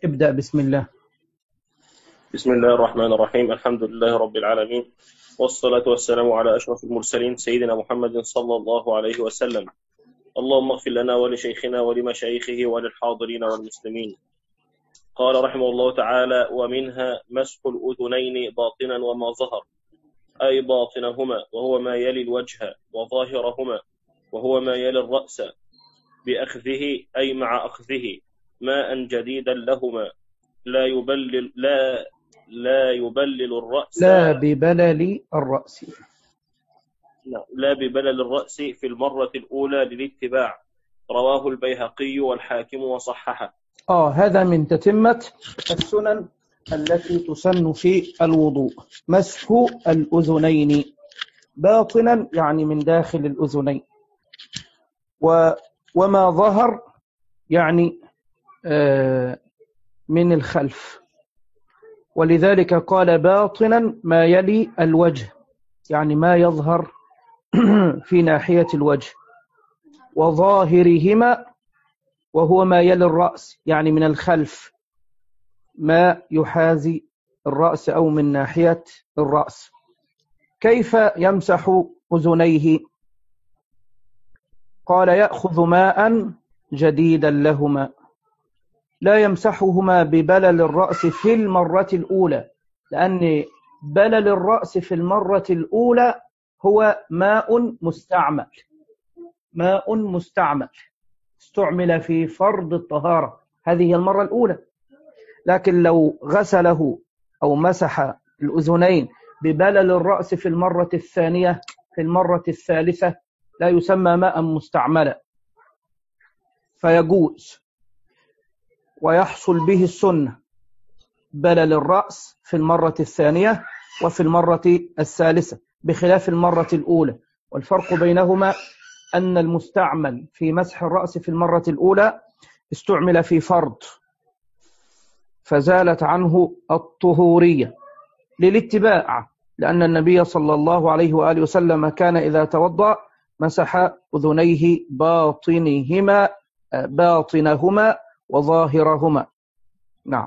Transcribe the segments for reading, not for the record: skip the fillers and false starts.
ابدأ بسم الله. بسم الله الرحمن الرحيم. الحمد لله رب العالمين، والصلاة والسلام على أشرف المرسلين سيدنا محمد صلى الله عليه وسلم. اللهم اغفر لنا ولشيخنا ولمشايخه وللحاضرين والمسلمين. قال رحمه الله تعالى: ومنها مسح الأذنين باطنا وما ظهر، أي باطنهما وهو ما يلي الوجه، وظاهرهما وهو ما يلي الرأس، بأخذه أي مع أخذه ماء جديدا لهما، لا يبلل الرأس، لا ببلل الرأس. لا ببلل الرأس في المرة الأولى للاتباع. رواه البيهقي والحاكم وصححه. هذا من تتمة السنن التي تسن في الوضوء. مسح الأذنين باطنا يعني من داخل الأذنين، وما ظهر يعني من الخلف، ولذلك قال باطنا ما يلي الوجه، يعني ما يظهر في ناحية الوجه، وظاهرهما وهو ما يلي الرأس، يعني من الخلف ما يحاذي الرأس أو من ناحية الرأس. كيف يمسح أذنيه؟ قال يأخذ ماء جديدا لهما، لا يمسحهما ببلل الرأس في المرة الأولى، لأن بلل الرأس في المرة الأولى هو ماء مستعمل، ماء مستعمل استعمل في فرض الطهارة، هذه هي المرة الأولى. لكن لو غسله أو مسح الأذنين ببلل الرأس في المرة الثانية في المرة الثالثة لا يسمى ماء مستعملا، فيجوز ويحصل به السنة بلل الرأس في المرة الثانية وفي المرة الثالثة بخلاف المرة الأولى. والفرق بينهما أن المستعمل في مسح الرأس في المرة الأولى استعمل في فرض فزالت عنه الطهورية للاتباع، لأن النبي صلى الله عليه وآله وسلم كان إذا توضأ مسح أذنيه باطنهما وظاهرهما. نعم.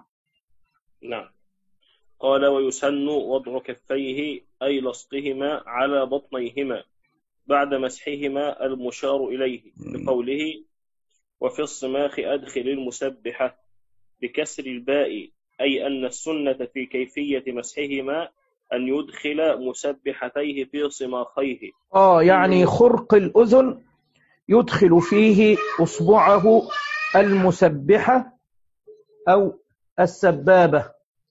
قال: ويسن وضع كفيه أي لصقهما على بطنيهما بعد مسحهما المشار إليه، بقوله: وفي الصماخ أدخل المسبحة، بكسر الباء، أي أن السنة في كيفية مسحهما أن يدخل مسبحتيه في صماخيه. يعني خرق الأذن يدخل فيه أصبعه المسبحة أو السبابة،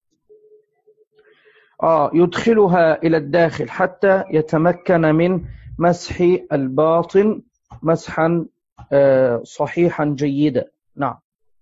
يدخلها إلى الداخل حتى يتمكن من مسح الباطن مسحا صحيحا جيدا. نعم.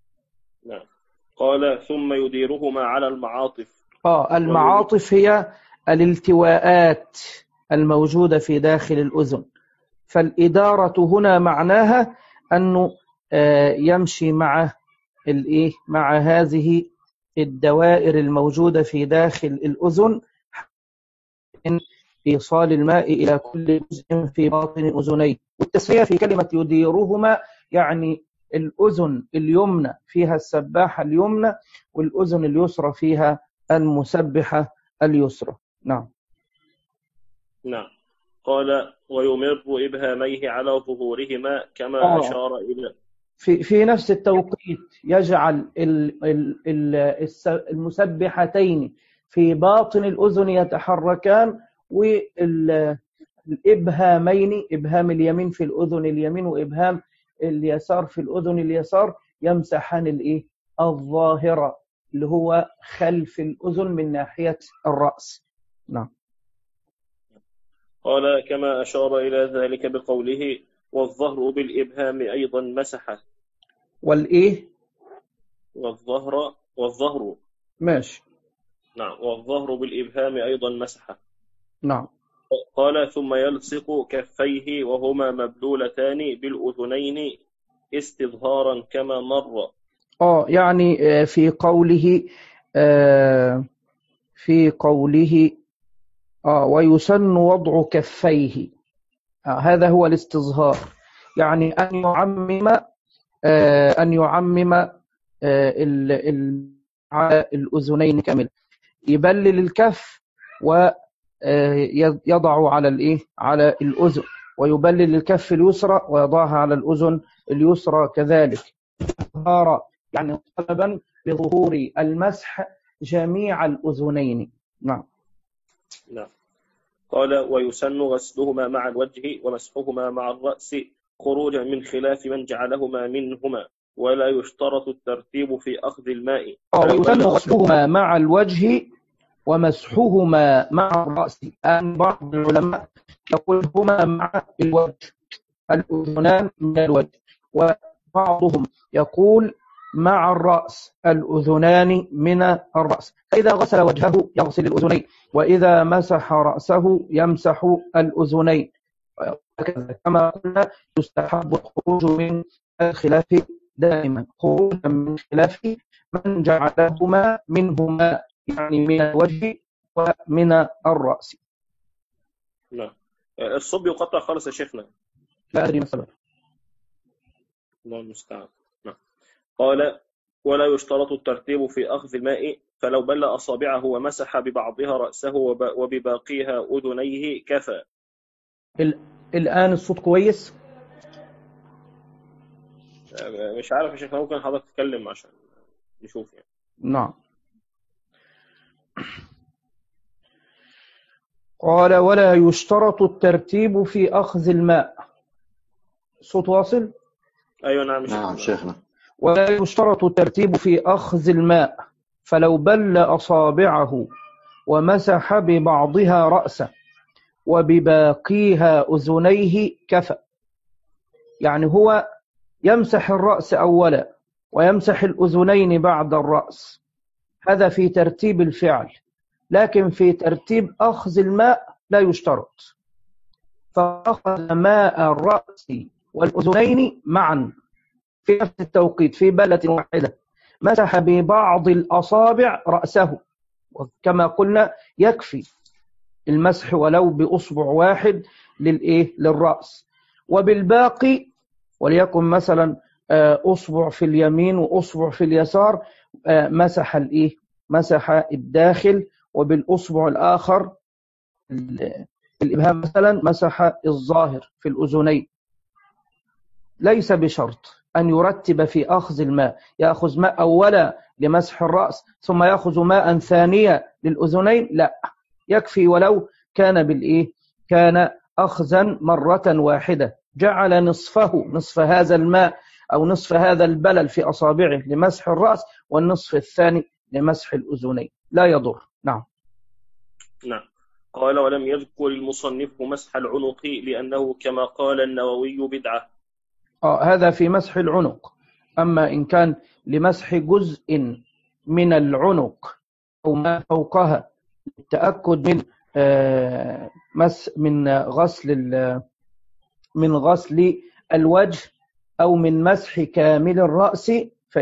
قال: ثم يديرهما على المعاطف. المعاطف هي الالتواءات الموجودة في داخل الأذن، فالإدارة هنا معناها أنه يمشي مع هذه الدوائر الموجودة في داخل الأذن من إيصال الماء إلى كل جزء في باطن أذنيه. والتسمية في كلمة يديرهما يعني الأذن اليمنى فيها السباحة اليمنى، والأذن اليسرى فيها المسبحة اليسرى. نعم. قال: ويمر إبهاميه على ظهورهما كما أشار إلى. في نفس التوقيت يجعل المسبحتين في باطن الأذن يتحركان، والإبهامين إبهام اليمين في الأذن اليمين وإبهام اليسار في الأذن اليسار يمسحان الظاهرة اللي هو خلف الأذن من ناحية الرأس. نعم. قال: كما أشار إلى ذلك بقوله: والظهر بالإبهام أيضا مسحه. والظهر ماشي. نعم. والظهر بالإبهام أيضا مسحه. نعم. قال: ثم يلصق كفيه وهما مبلولتان بالأذنين استظهارا كما مر. يعني في قوله ويسن وضع كفيه، هذا هو الاستظهار، يعني أن يعمم على الأذنين كامل، يبلل الكف ويضع على الأذن، ويبلل الكف اليسرى ويضعها على الأذن اليسرى كذلك، يعني طلبا لظهور المسح جميع الأذنين. نعم. قال ويسن غسلهما مع الوجه ومسحهما مع الرأس خروجا من خلاف من جعلهما منهما، ولا يشترط الترتيب في أخذ الماء. ويسن غسلهما مع الوجه ومسحهما مع الرأس. بعض العلماء يقول هما مع الوجه، الأذنان من الوجه، وبعضهم يقول مع الرأس، الأذنان من الرأس. فإذا غسل وجهه يغسل الأذنين، وإذا مسح رأسه يمسح الأذنين، كما قلنا يستحب الخروج من الخلاف دائما، خروجا من خلاف من جعلهما منهما، يعني من الوجه ومن الرأس. نعم. الصب يقطع خالص يا شيخنا؟ لا أدري مثلا. الله المستعان. نعم. قال ولا يشترط الترتيب في أخذ الماء، فلو بل أصابعه ومسح ببعضها رأسه وبباقيها أذنيه كفى. الآن الصوت كويس؟ مش عارف يا شيخ، ممكن حضرتك تتكلم عشان نشوف يعني. نعم. قال ولا يشترط الترتيب في أخذ الماء. الصوت واصل؟ أيوة. نعم شيخنا. ولا يشترط الترتيب في أخذ الماء، فلو بل أصابعه ومسح ببعضها رأسه وبباقيها أذنيه كفى. يعني هو يمسح الرأس أولا ويمسح الأذنين بعد الرأس، هذا في ترتيب الفعل، لكن في ترتيب أخذ الماء لا يشترط. فأخذ ماء الرأس والأذنين معا في نفس التوقيت في بلة واحدة، مسح ببعض الأصابع رأسه، وكما قلنا يكفي المسح ولو بأصبع واحد للرأس، وبالباقي وليكن مثلا أصبع في اليمين وأصبع في اليسار، مسح الداخل، وبالأصبع الآخر الإبهام مثلا مسح الظاهر في الأذنين. ليس بشرط أن يرتب في أخذ الماء، يأخذ ماء أولا لمسح الرأس ثم يأخذ ماء ثانية للأذنين، لا، يكفي ولو كان كان أخذا مرة واحدة، جعل نصف هذا الماء أو نصف هذا البلل في أصابعه لمسح الرأس، والنصف الثاني لمسح الأذنين، لا يضر. نعم. قال ولم يذكر المصنف مسح العنق لأنه كما قال النووي بدعة. هذا في مسح العنق. أما إن كان لمسح جزء من العنق أو ما فوقها للتأكد من غسل الوجه أو من مسح كامل الرأس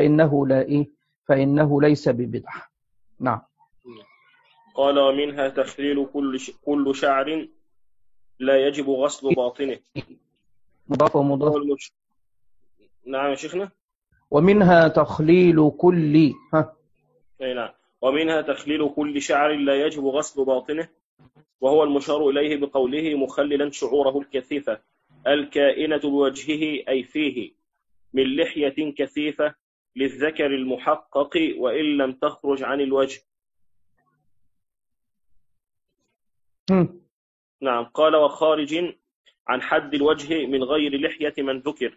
فإنه ليس ببدعة. نعم. قال ومنها تخليل كل شعر لا يجب غسل باطنه. مضاف ومضاف. نعم يا شيخنا. ومنها تخليل كل نعم. ومنها تخليل كل شعر لا يجب غسل باطنه، وهو المشار إليه بقوله مخللا شعوره الكثيفة الكائنة بوجهه أي فيه من لحية كثيفة للذكر المحقق وإن لم تخرج عن الوجه. نعم. قال وخارج عن حد الوجه من غير لحية من ذكر.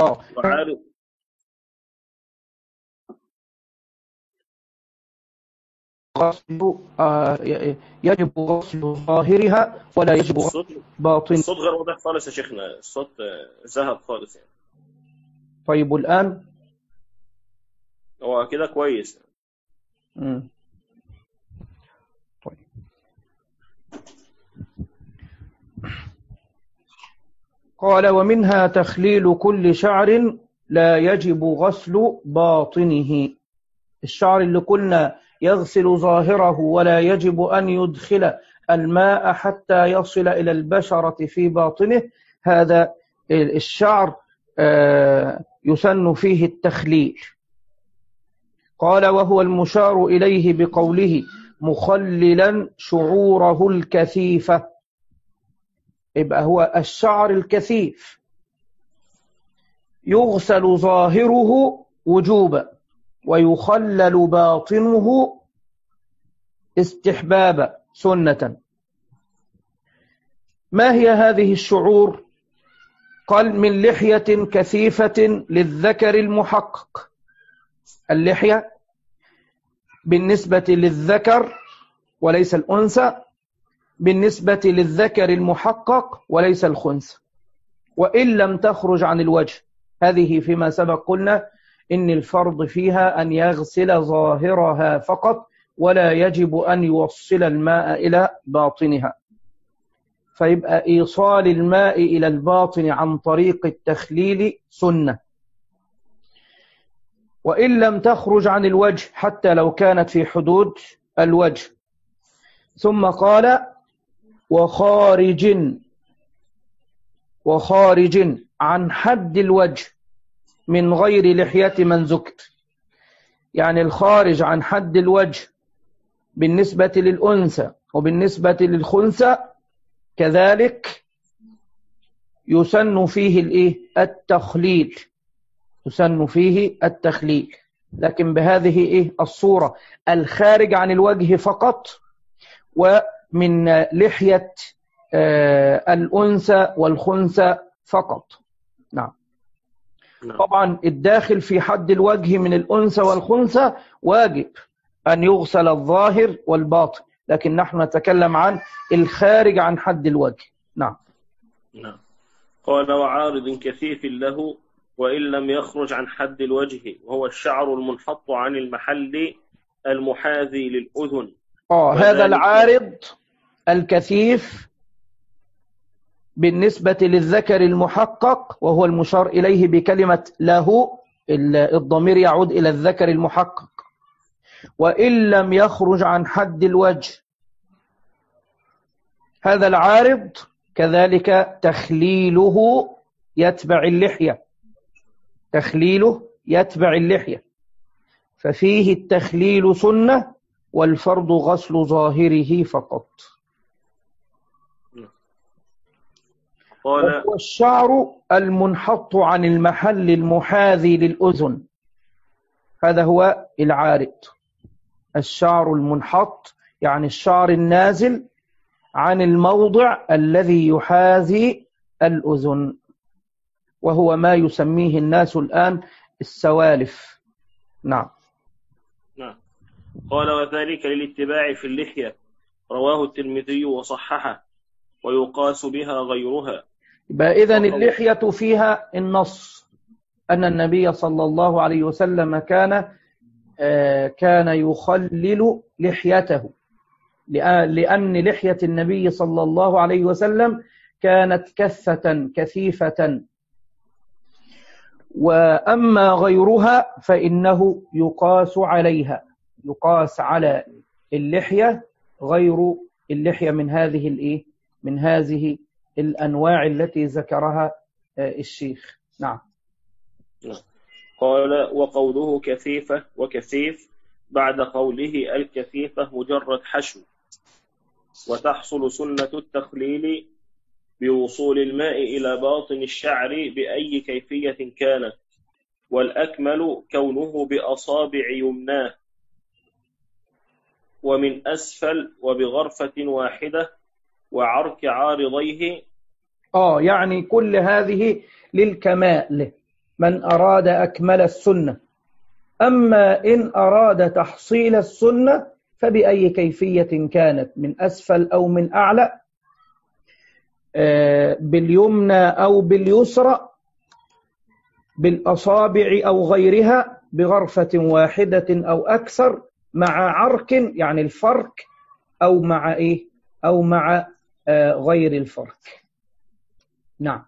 يجب غسل ظاهرها ولا يجب غسل باطنها. الصوت غير واضح خالص يا شيخنا، الصوت ذهب خالص يعني. طيب الآن هو كده كويس. طيب. قال ومنها تخليل كل شعر لا يجب غسل باطنه. الشعر اللي قلنا يغسل ظاهره ولا يجب أن يدخل الماء حتى يصل إلى البشرة في باطنه، هذا الشعر يسن فيه التخليل. قال وهو المشار إليه بقوله مخللا شعوره الكثيفة. يبقى هو الشعر الكثيف يغسل ظاهره وجوبا ويخلل باطنه استحبابا سنة. ما هي هذه الشعور؟ قال من لحية كثيفة للذكر المحقق. اللحية بالنسبة للذكر وليس الأنثى، بالنسبة للذكر المحقق وليس الخنثى، وإن لم تخرج عن الوجه. هذه فيما سبق قلنا إن الفرض فيها أن يغسل ظاهرها فقط، ولا يجب أن يوصل الماء إلى باطنها. فيبقى إيصال الماء إلى الباطن عن طريق التخليل سنة. وإن لم تخرج عن الوجه حتى لو كانت في حدود الوجه. ثم قال وخارج عن حد الوجه من غير لحية من ذكر. يعني الخارج عن حد الوجه بالنسبة للأنثى وبالنسبة للخنثى كذلك يسن فيه التخليل، يسن فيه التخليل، لكن بهذه الصورة الخارج عن الوجه فقط، ومن لحية الأنثى والخنثى فقط. نعم. طبعا الداخل في حد الوجه من الأنثى والخنثى واجب أن يغسل الظاهر والباطن، لكن نحن نتكلم عن الخارج عن حد الوجه. نعم. نعم. قال وعارض كثيف له وإن لم يخرج عن حد الوجه، وهو الشعر المنحط عن المحل المحاذي للأذن. هذا العارض الكثيف بالنسبة للذكر المحقق، وهو المشار إليه بكلمة له، الضمير يعود إلى الذكر المحقق. وإن لم يخرج عن حد الوجه، هذا العارض كذلك تخليله يتبع اللحية، تخليله يتبع اللحية، ففيه التخليل سنة والفرض غسل ظاهره فقط. وهو الشعر المنحط عن المحل المحاذي للأذن. هذا هو العارض، الشعر المنحط يعني الشعر النازل عن الموضع الذي يحاذي الأذن، وهو ما يسميه الناس الآن السوالف. نعم. نعم. قال وذلك للاتباع في اللحية، رواه الترمذي وصححه، ويقاس بها غيرها. إذن اللحية فيها النص أن النبي صلى الله عليه وسلم كان يخلل لحيته، لأن لحية النبي صلى الله عليه وسلم كانت كثة كثيفة. وأما غيرها فإنه يقاس عليها، يقاس على اللحية غير اللحية من هذه الأنواع التي ذكرها الشيخ. نعم. قال وقوله كثيفة وكثيف بعد قوله الكثيفة مجرد حشو، وتحصل سنة التخليل بوصول الماء إلى باطن الشعر بأي كيفية كانت، والأكمل كونه بأصابع يمناه ومن أسفل وبغرفة واحدة وعرك عارضيه. يعني كل هذه للكمال من أراد أكمل السنة. أما إن أراد تحصيل السنة فبأي كيفية كانت، من أسفل أو من أعلى، باليمنى أو باليسرى، بالأصابع أو غيرها، بغرفة واحدة أو أكثر، مع عرك يعني الفرك، أو مع أو مع غير الفرك. نعم.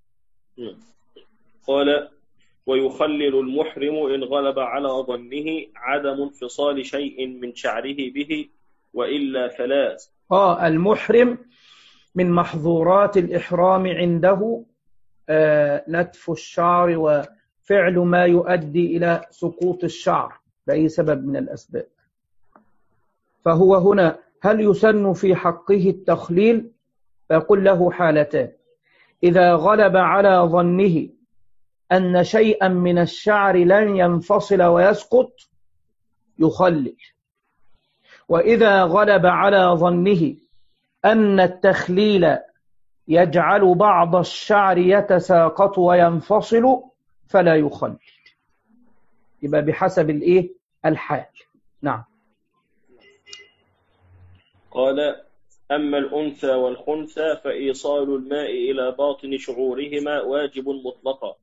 قال ويخلل المحرم إن غلب على ظنه عدم انفصال شيء من شعره به، وإلا فلا. المحرم من محظورات الإحرام عنده نتف الشعر وفعل ما يؤدي إلى سقوط الشعر، بأي سبب من الأسباب. فهو هنا هل يسن في حقه التخليل؟ فيقول له حالتان: إذا غلب على ظنه أن شيئا من الشعر لن ينفصل ويسقط يخلل، وإذا غلب على ظنه أن التخليل يجعل بعض الشعر يتساقط وينفصل فلا يخلل. يبقى بحسب الحال. نعم. قال: أما الأنثى والخنثى فإيصال الماء إلى باطن شعورهما واجب مطلقا.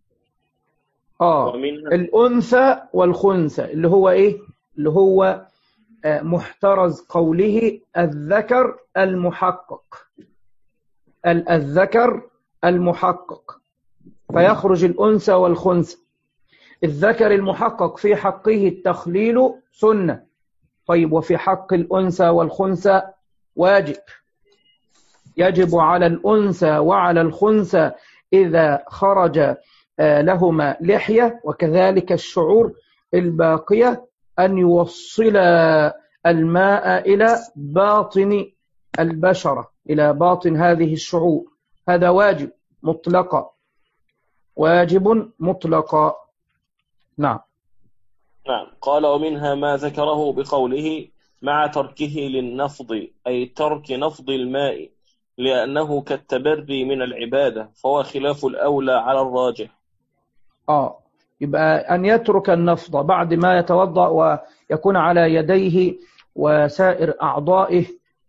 الأنثى والخنثى اللي هو اللي هو محترز قوله الذكر المحقق، الذكر المحقق، فيخرج الأنثى والخنثى. الذكر المحقق في حقه التخليل سنة، طيب وفي حق الأنثى والخنثى واجب. يجب على الأنثى وعلى الخنثى إذا خرج لهما لحية وكذلك الشعور الباقية أن يوصل الماء إلى باطن البشرة، إلى باطن هذه الشعور. هذا واجب مطلقا، واجب مطلقا. نعم. قال: ومنها ما ذكره بقوله مع تركه للنفض، أي ترك نفض الماء لأنه كالتبري من العبادة، فهو خلاف الأولى على الراجح. يبقى أن يترك النفض بعد ما يتوضأ ويكون على يديه وسائر أعضائه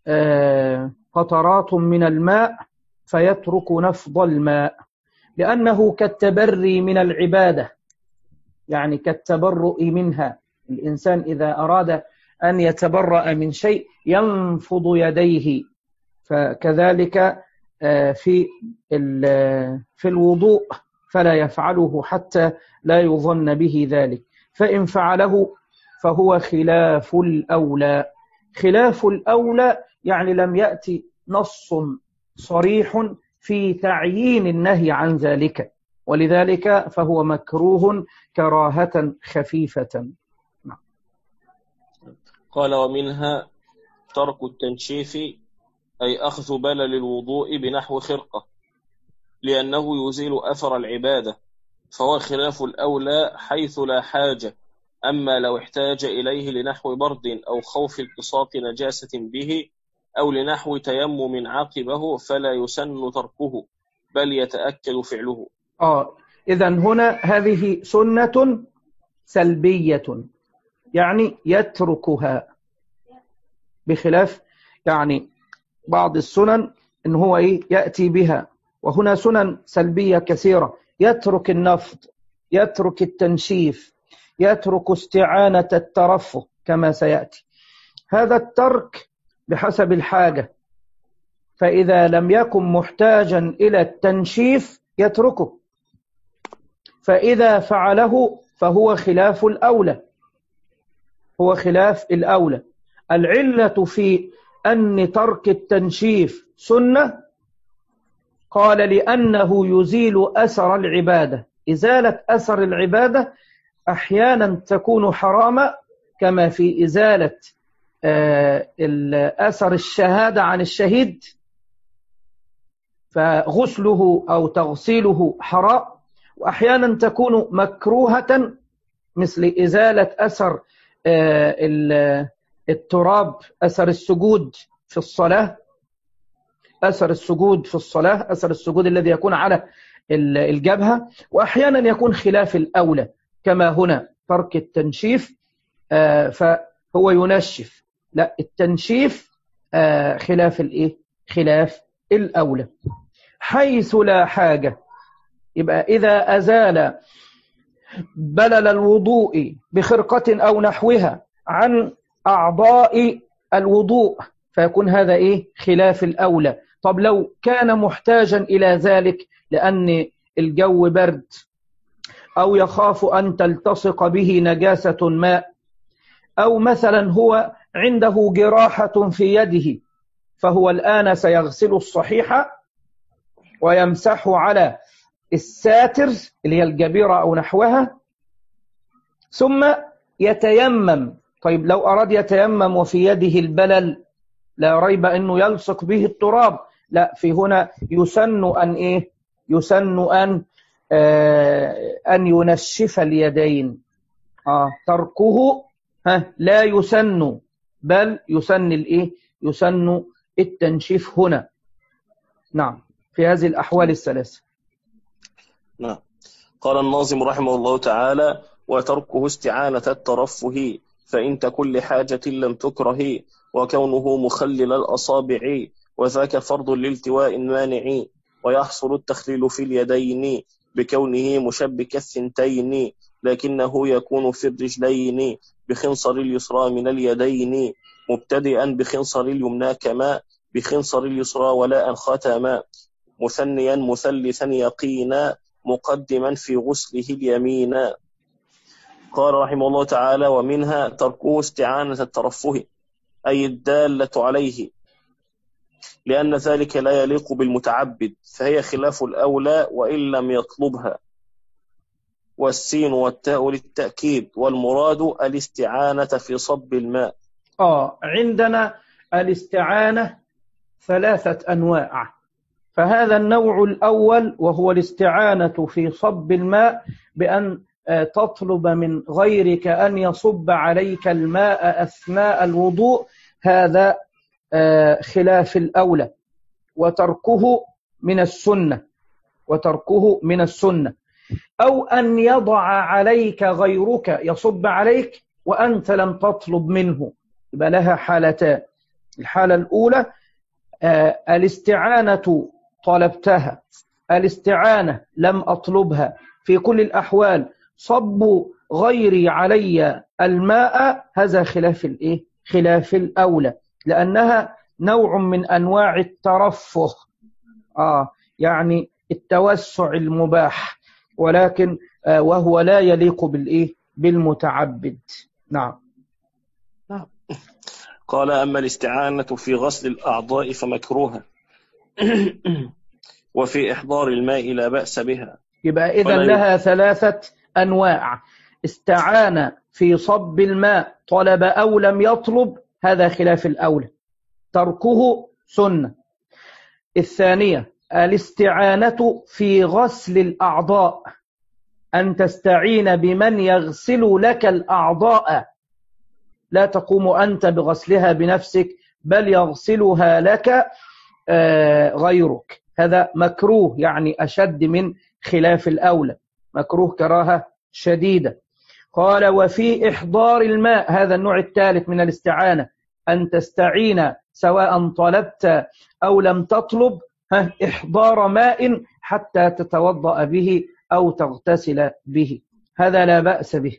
قطرات من الماء، فيترك نفض الماء لأنه كالتبري من العبادة، يعني كالتبرؤ منها. الإنسان إذا أراد أن يتبرأ من شيء ينفض يديه، فكذلك في الوضوء فلا يفعله حتى لا يظن به ذلك، فإن فعله فهو خلاف الأولى. خلاف الأولى يعني لم يأتي نص صريح في تعيين النهي عن ذلك، ولذلك فهو مكروه كراهة خفيفة. قال: ومنها ترك التنشيف، أي أخذ بلل الوضوء بنحو خرقة لأنه يزيل أثر العبادة، فهو خلاف الأولى حيث لا حاجة. أما لو احتاج إليه لنحو برد أو خوف التصاق نجاسة به أو لنحو تيمم عقبه فلا يسن تركه بل يتأكد فعله. إذن هنا هذه سنة سلبية، يعني يتركها، بخلاف يعني بعض السنن إن هو يأتي بها. وهنا سنن سلبية كثيرة: يترك النفض، يترك التنشيف، يترك استعانة الترفه كما سيأتي. هذا الترك بحسب الحاجة، فإذا لم يكن محتاجا إلى التنشيف يتركه، فإذا فعله فهو خلاف الأولى، هو خلاف الأولى. العلة في أن ترك التنشيف سنة، قال لأنه يزيل أثر العبادة. إزالة أثر العبادة أحيانا تكون حراما، كما في إزالة أثر الشهادة عن الشهيد، فغسله أو تغسيله حرام. وأحيانا تكون مكروهة مثل إزالة أثر التراب، أثر السجود في الصلاة، أثر السجود في الصلاة، أثر السجود الذي يكون على الجبهة. وأحيانا يكون خلاف الأولى كما هنا ترك التنشيف، فهو ينشف. لا، التنشيف خلاف خلاف الأولى حيث لا حاجة. يبقى إذا أزال بلل الوضوء بخرقة أو نحوها عن أعضاء الوضوء فيكون هذا خلاف الأولى. طب لو كان محتاجا إلى ذلك لأن الجو برد أو يخاف أن تلتصق به نجاسة ماء، أو مثلا هو عنده جراحة في يده، فهو الآن سيغسل الصحيحة ويمسح على الساتر اللي هي الجبيرة أو نحوها، ثم يتيمم. طيب لو أراد يتيمم وفي يده البلل لا ريب أنه يلصق به التراب، لا، في هنا يسن أن إيه؟ يسن أن ينشف اليدين. تركه لا يسن، بل يسن الإيه؟ يسن التنشيف هنا. نعم، في هذه الأحوال الثلاثة. نعم. قال الناظم رحمه الله تعالى: وتركه استعانة الترفه، فإن تكن لحاجة لم تكره، وكونه مخلل الأصابع، وذاك فرض لالتواء مانع، ويحصل التخليل في اليدين بكونه مشبك الثنتين، لكنه يكون في الرجلين بخنصر اليسرى من اليدين، مبتدئا بخنصر اليمنى كما بخنصر اليسرى ولا أن ختما، مثنيا مثلثا يقينا، مقدما في غسله اليمين. قال رحمه الله تعالى: ومنها تركه استعانة الترفه، أي الدالة عليه، لأن ذلك لا يليق بالمتعبد، فهي خلاف الأولى وإن لم يطلبها. والسين والتاء للتأكيد، والمراد الاستعانة في صب الماء. عندنا الاستعانة 3 أنواع، فهذا النوع الأول وهو الاستعانة في صب الماء، بأن تطلب من غيرك أن يصب عليك الماء أثناء الوضوء، هذا خلاف الأولى، وتركه من السنة، وتركه من السنة. أو أن يضع عليك غيرك يصب عليك وأنت لم تطلب منه، يبقى لها حالتان. الحالة الأولى الاستعانة طلبتها، الاستعانة لم أطلبها، في كل الأحوال صب غيري علي الماء، هذا خلاف الإيه؟ خلاف الأولى، لأنها نوع من أنواع الترفه، يعني التوسع المباح، ولكن وهو لا يليق بالإيه؟ بالمتعبد. نعم. قال: أما الاستعانة في غسل الأعضاء فمكروهة، وفي إحضار الماء لا بأس بها. يبقى إذن لها 3 أنواع: استعان في صب الماء طلب أو لم يطلب، هذا خلاف الأولى، تركه سنة. الثانية الاستعانة في غسل الأعضاء، أن تستعين بمن يغسل لك الأعضاء، لا تقوم أنت بغسلها بنفسك، بل يغسلها لك غيرك، هذا مكروه، يعني أشد من خلاف الأولى، مكروه كراهة شديدة. قال: وفي إحضار الماء، هذا النوع الثالث من الاستعانة، أن تستعين سواء طلبت أو لم تطلب، إحضار ماء حتى تتوضأ به أو تغتسل به، هذا لا بأس به.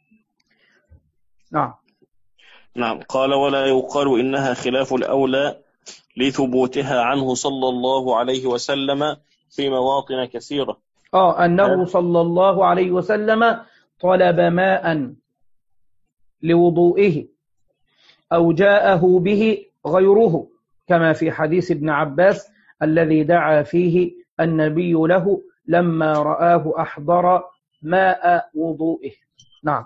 نعم. قال: ولا يقال إنها خلاف الأولى لثبوتها عنه صلى الله عليه وسلم في مواطن كثيرة. أنه صلى الله عليه وسلم طلب ماء لوضوئه أو جاءه به غيره، كما في حديث ابن عباس الذي دعا فيه النبي له لما رآه أحضر ماء وضوئه. نعم.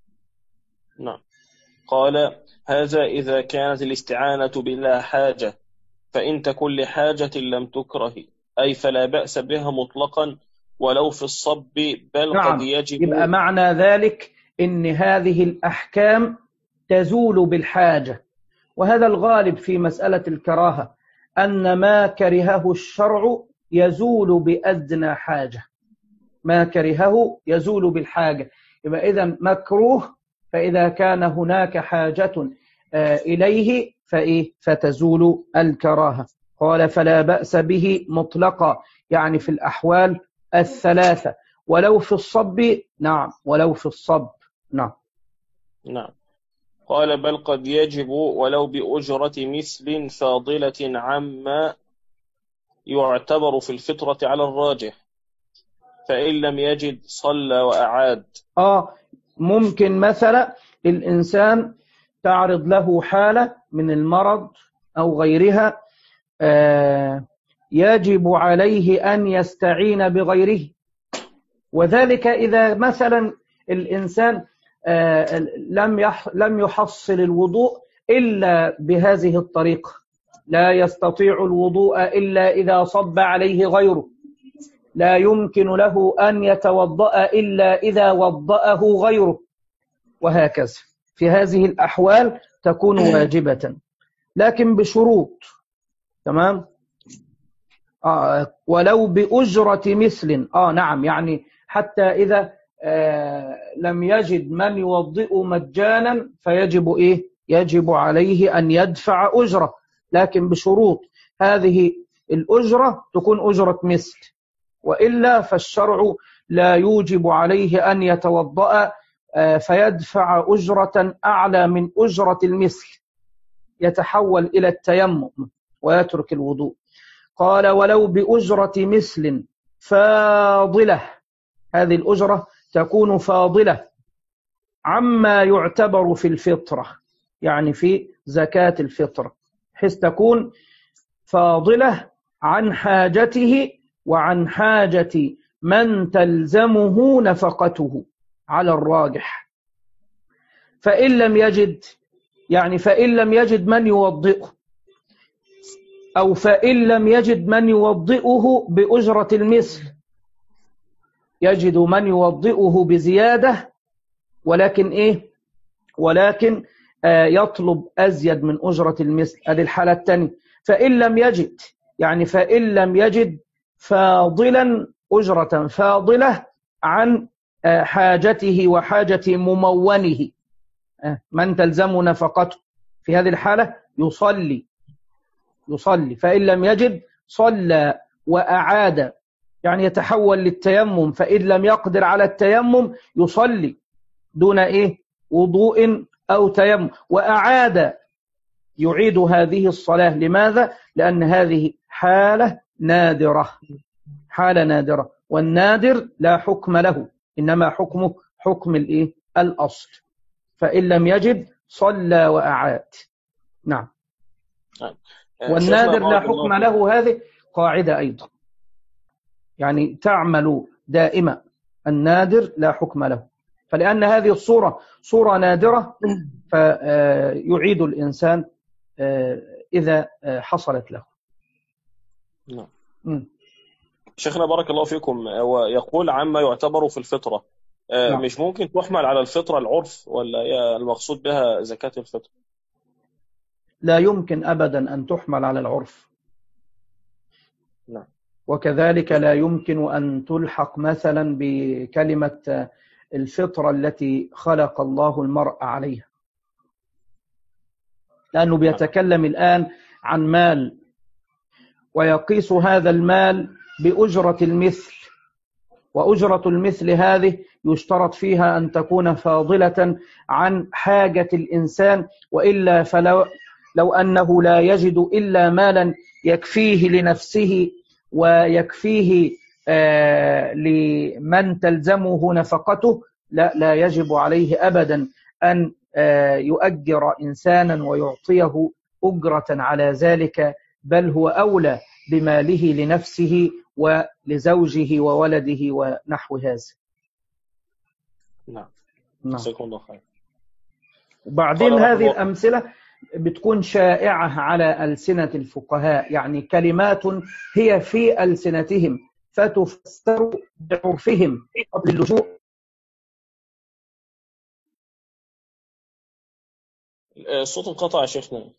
قال: هذا إذا كانت الاستعانة بلا حاجة، فإن تكن لحاجة لم تكره، أي فلا بأس بها مطلقا ولو في الصب، بل قد يجب. يبقى معنى ذلك إن هذه الأحكام تزول بالحاجة، وهذا الغالب في مسألة الكراهة، أن ما كرهه الشرع يزول بأدنى حاجة، ما كرهه يزول بالحاجة، يبقى إذن مكروه، فإذا كان هناك حاجة إليه فتزول الكراهة. قال: فلا بأس به مطلقا، يعني في الأحوال 3، ولو في الصب. نعم، ولو في الصب. نعم. قال: بل قد يجب ولو بأجرة مثل فاضلة عما يعتبر في الفطرة على الراجح، فإن لم يجد صلى وأعاد. ممكن مثلا الإنسان تعرض له حالة من المرض أو غيرها، يجب عليه أن يستعين بغيره، وذلك إذا مثلا الإنسان لم يحصل الوضوء إلا بهذه الطريقة، لا يستطيع الوضوء إلا إذا صب عليه غيره، لا يمكن له أن يتوضأ إلا إذا وضأه غيره، وهكذا. في هذه الأحوال تكون واجبة، لكن بشروط. تمام. ولو بأجرة مثل. نعم، يعني حتى إذا لم يجد من يوضئ مجانا فيجب إيه؟ يجب عليه أن يدفع أجرة، لكن بشروط. هذه الأجرة تكون أجرة مثل، وإلا فالشرع لا يوجب عليه أن يتوضأ فيدفع أجرة أعلى من أجرة المثل، يتحول إلى التيمم ويترك الوضوء. قال ولو بأجرة مثل فاضلة، هذه الأجرة تكون فاضلة عما يعتبر في الفطرة، يعني في زكاة الفطرة، حيث تكون فاضلة عن حاجته وعن حاجة من تلزمه نفقته على الراجح. فإن لم يجد، يعني فإن لم يجد من يوضئه، أو فإن لم يجد من يوضئه بأجرة المثل، يجد من يوضئه بزيادة، ولكن إيه؟ ولكن يطلب أزيد من أجرة المثل. هذه الحالة الثانية. فإن لم يجد، يعني فإن لم يجد فاضلا، أجرة فاضلة عن حاجته وحاجة ممونه، من تلزم نفقته، في هذه الحالة يصلي. فإن لم يجد صلى وأعاد، يعني يتحول للتيمم. فإن لم يقدر على التيمم يصلي دون إيه؟ وضوء أو تيمم، وأعاد، يعيد هذه الصلاة. لماذا؟ لأن هذه حالة نادرة، حالة نادرة، والنادر لا حكم له، إنما حكمه حكم الإيه؟ الأصل. فإن لم يجد صلى وأعاد. نعم. والنادر لا حكم له، هذه قاعدة أيضا، يعني تعمل دائما. النادر لا حكم له، فلأن هذه الصورة صورة نادرة فيعيد الإنسان إذا حصلت له. نعم. شيخنا بارك الله فيكم، ويقول عما يعتبر في الفطرة. نعم. مش ممكن تحمل على الفطرة العرف، ولا المقصود بها زكاة الفطر؟ لا يمكن أبدا أن تحمل على العرف. نعم. وكذلك لا يمكن أن تلحق مثلا بكلمة الفطرة التي خلق الله المرء عليها، لأنه بيتكلم الآن عن مال، ويقيس هذا المال بأجرة المثل، وأجرة المثل هذه يشترط فيها أن تكون فاضلة عن حاجة الإنسان، وإلا لو أنه لا يجد إلا مالا يكفيه لنفسه ويكفيه لمن تلزمه نفقته، لا يجب عليه أبدا أن يؤجر إنسانا ويعطيه أجرة على ذلك، بل هو أولى بماله لنفسه ولزوجه وولده ونحو هذا. نعم. وبعدين هذه الأمثلة بتكون شائعة على ألسنة الفقهاء، يعني كلمات هي في ألسنتهم فتفسر بعرفهم قبل اللجوء. الصوت انقطع يا شيخنا.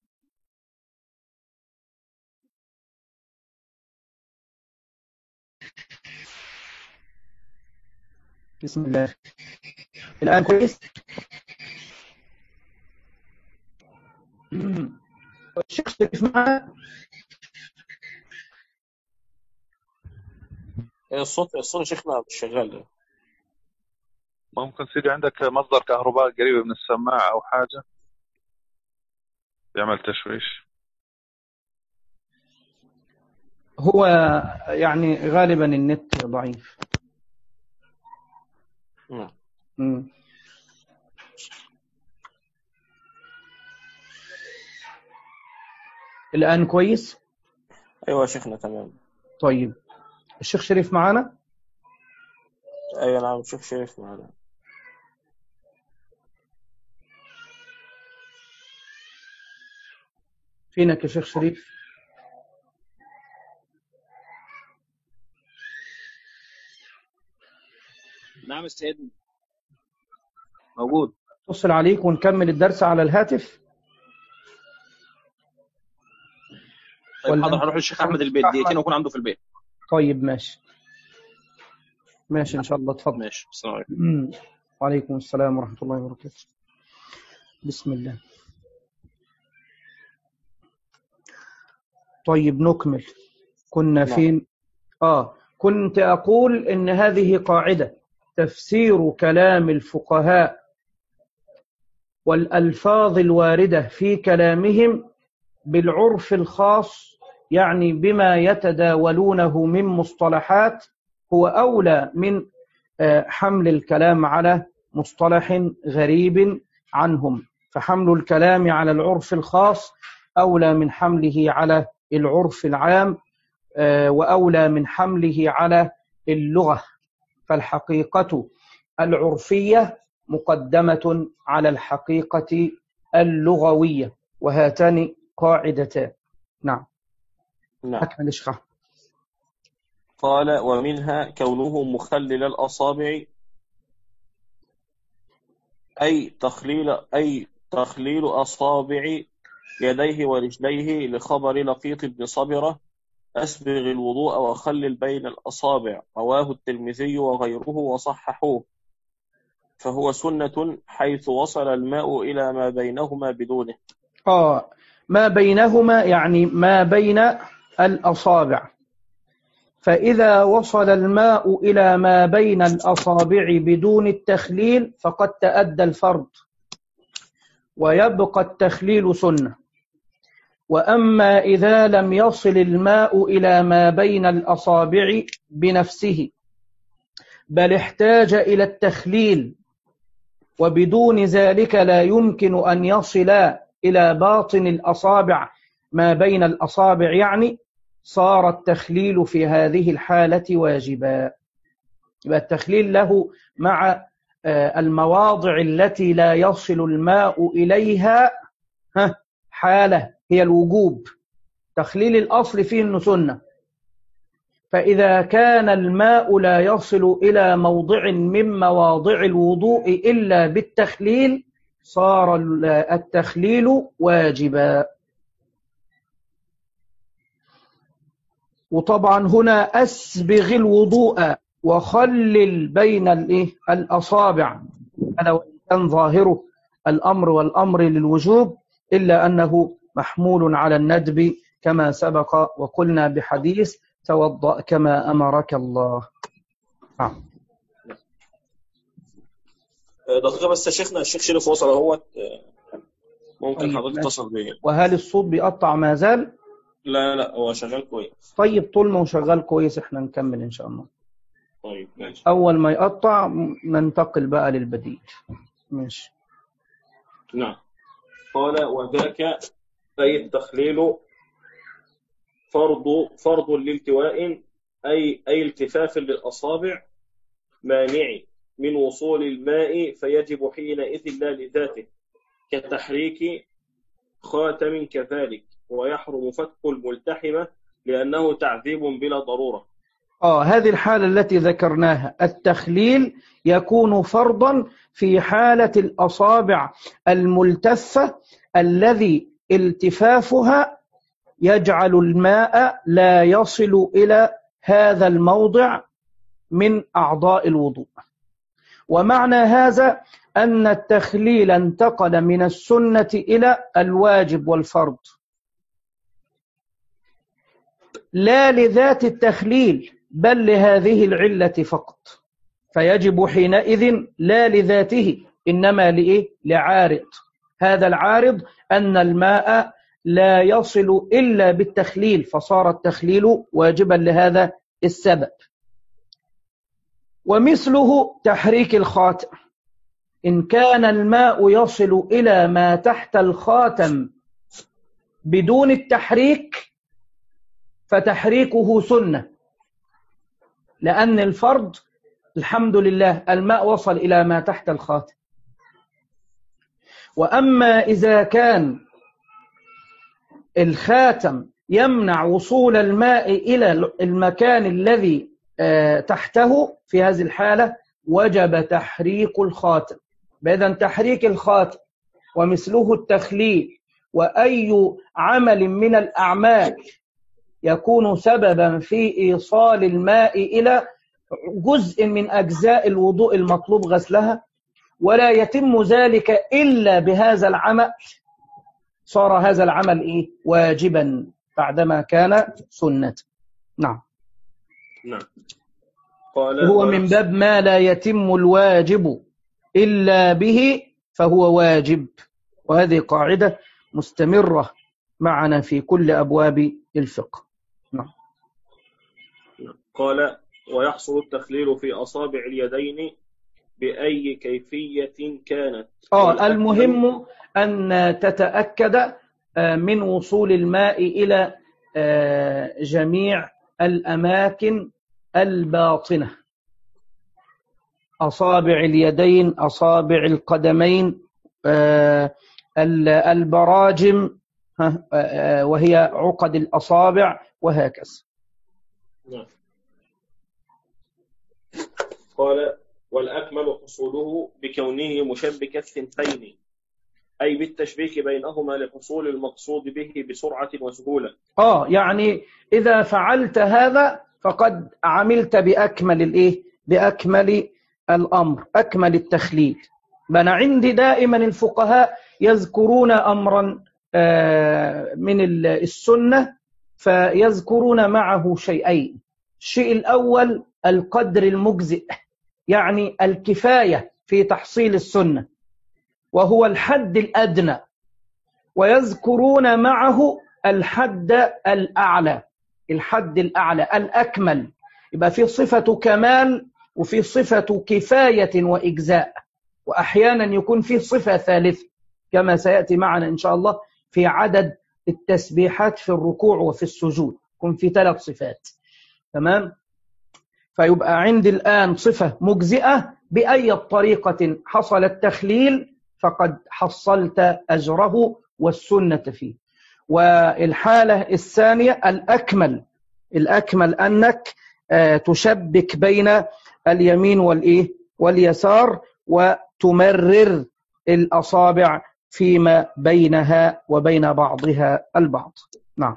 بسم الله. الآن كويس؟ الشيخ شريف معنا؟ الصوت يا شيخنا مش شغال. ممكن سيدي عندك مصدر كهرباء قريب من السماعة أو حاجة يعمل تشويش؟ هو يعني غالبا النت ضعيف. الآن كويس؟ أيوة يا شيخنا تمام. طيب الشيخ شريف معنا؟ أيوة نعم الشيخ شريف معنا. فينك يا شيخ شريف؟ نعم يا سيدنا موجود. اتصل عليك ونكمل الدرس على الهاتف. طيب حاضر، هروح للشيخ احمد البيت دقيقتين واكون عنده في البيت. طيب ماشي ان شاء الله، اتفضل. ماشي، السلام عليكم. وعليكم السلام ورحمة الله وبركاته. بسم الله. طيب نكمل. كنا فين؟ كنت أقول إن هذه قاعدة تفسير كلام الفقهاء والألفاظ الواردة في كلامهم بالعرف الخاص، يعني بما يتداولونه من مصطلحات، هو أولى من حمل الكلام على مصطلح غريب عنهم. فحمل الكلام على العرف الخاص أولى من حمله على العرف العام، وأولى من حمله على اللغة. فالحقيقة العرفية مقدمة على الحقيقة اللغوية، وهاتان قاعدتان. نعم. أكمل شرح. قال: ومنها كونه مخلل الأصابع، أي تخليل أصابع يديه ورجليه، لخبر لقيط بن صبرة: أسبغ الوضوء وخلل بين الأصابع. رواه الترمذي وغيره وصححوه. فهو سنة حيث وصل الماء إلى ما بينهما بدونه. ما بينهما يعني ما بين الأصابع. فإذا وصل الماء إلى ما بين الأصابع بدون التخليل فقد تأدى الفرض، ويبقى التخليل سنة. وأما إذا لم يصل الماء إلى ما بين الأصابع بنفسه، بل احتاج إلى التخليل، وبدون ذلك لا يمكن أن يصل إلى باطن الأصابع ما بين الأصابع، يعني صار التخليل في هذه الحالة واجبا. يبقى التخليل له مع المواضع التي لا يصل الماء إليها حالة هي الوجوب. تخليل الأصل فيه أنه سنة. فإذا كان الماء لا يصل إلى موضع من مواضع الوضوء إلا بالتخليل، صار التخليل واجبا. وطبعا هنا أسبغ الوضوء وخلل بين الأصابع، هذا وإن كان ظاهره الأمر والأمر للوجوب، إلا أنه محمول على الندب كما سبق وقلنا بحديث توضأ كما أمرك الله. دقيقة بس يا شيخنا، الشيخ شريف وصل اهوت، ممكن حضرتك تتصل بيا. وهل الصوت بيقطع ما زال؟ لا هو شغال كويس. طيب طول ما هو شغال كويس احنا نكمل إن شاء الله. طيب ماشي. أول ما يقطع ننتقل بقى للبديل. ماشي. نعم. قال: وذاك أي التخليل فرض لالتواء، أي التفاف للأصابع، مانع من وصول الماء، فيجب حينئذ لا لذاته، كتحريك خاتم كذلك. ويحرم فتق الملتحمة لأنه تعذيب بلا ضرورة. هذه الحالة التي ذكرناها، التخليل يكون فرضا في حالة الأصابع الملتفة الذي التفافها يجعل الماء لا يصل إلى هذا الموضع من أعضاء الوضوء. ومعنى هذا أن التخليل انتقل من السنة إلى الواجب والفرض، لا لذات التخليل بل لهذه العلة فقط. فيجب حينئذ لا لذاته، إنما لعارض. هذا العارض أن الماء لا يصل إلا بالتخليل، فصار التخليل واجبا لهذا السبب. ومثله تحريك الخاتم، إن كان الماء يصل إلى ما تحت الخاتم بدون التحريك فتحريكه سنة، لأن الفرض الحمد لله الماء وصل إلى ما تحت الخاتم. وأما إذا كان الخاتم يمنع وصول الماء إلى المكان الذي تحته، في هذه الحالة وجب تحريك الخاتم. بإذن تحريك الخاتم ومثله التخليل وأي عمل من الأعمال يكون سببا في إيصال الماء إلى جزء من أجزاء الوضوء المطلوب غسلها، ولا يتم ذلك إلا بهذا العمل، صار هذا العمل واجبا بعدما كان سنة. نعم. هو من باب ما لا يتم الواجب إلا به فهو واجب، وهذه قاعدة مستمرة معنا في كل أبواب الفقه. نعم. قال ويحصل التخليل في أصابع اليدين بأي كيفية كانت. المهم أن تتأكد من وصول الماء إلى جميع الأماكن الباطنة، أصابع اليدين، أصابع القدمين، البراجم وهي عقد الأصابع، وهكذا. قال والأكمل حصوله بكونه مشبك الثنتين، أي بالتشبيك بينهما لحصول المقصود به بسرعة وسهولة. يعني إذا فعلت هذا فقد عملت بأكمل الأمر، أكمل التخليل. أنا عندي دائما الفقهاء يذكرون أمرا من السنة فيذكرون معه شيئين. الشيء الأول القدر المجزئ، يعني الكفاية في تحصيل السنة، وهو الحد الأدنى، ويذكرون معه الحد الأعلى، الحد الأعلى الأكمل. يبقى في صفة كمال وفي صفة كفاية وإجزاء، وأحيانا يكون في صفة ثالثة كما سيأتي معنا إن شاء الله في عدد التسبيحات في الركوع وفي السجود، يكون في 3 صفات. تمام؟ فيبقى عندي الآن صفة مجزئة بأي طريقة حصل التخليل فقد حصلت أجره والسنة فيه. والحالة الثانية الأكمل أنك تشبك بين اليمين واليسار وتمرر الأصابع فيما بينها وبين بعضها البعض. نعم.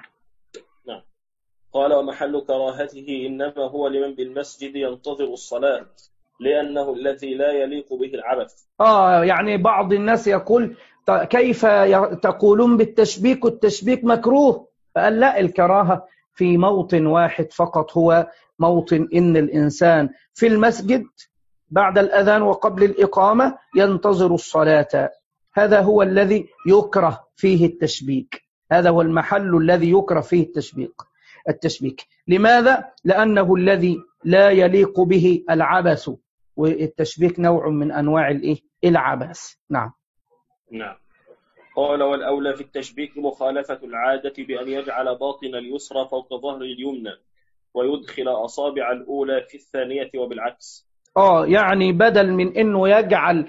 قال ومحل كراهته إنما هو لمن بالمسجد ينتظر الصلاة لأنه الذي لا يليق به العبث. يعني بعض الناس يقول كيف تقولون بالتشبيك والتشبيك مكروه؟ فقال لا، الكراهة في موطن واحد فقط، هو موطن إن الإنسان في المسجد بعد الأذان وقبل الإقامة ينتظر الصلاة، هذا هو الذي يكره فيه التشبيك، هذا هو المحل الذي يكره فيه التشبيك. لماذا؟ لأنه الذي لا يليق به العبث، والتشبيك نوع من أنواع العبث. نعم. قال والأولى في التشبيك مخالفة العادة بأن يجعل باطن اليسرى فوق ظهر اليمنى ويدخل أصابع الأولى في الثانية وبالعكس. يعني بدل من أنه يجعل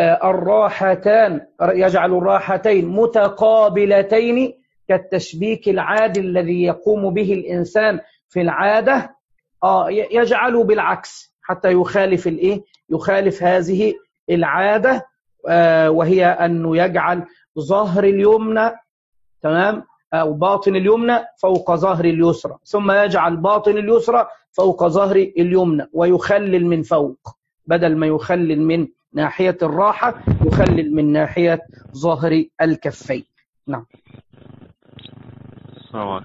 الراحتين متقابلتين كالتشبيك العادي الذي يقوم به الإنسان في العادة، يجعله بالعكس حتى يخالف هذه العادة، وهي أنه يجعل ظهر اليمنى تمام أو باطن اليمنى فوق ظهر اليسرى، ثم يجعل باطن اليسرى فوق ظهر اليمنى ويخلل من فوق، بدل ما يخلل من ناحية الراحة يخلل من ناحية ظهر الكفين. نعم. السلام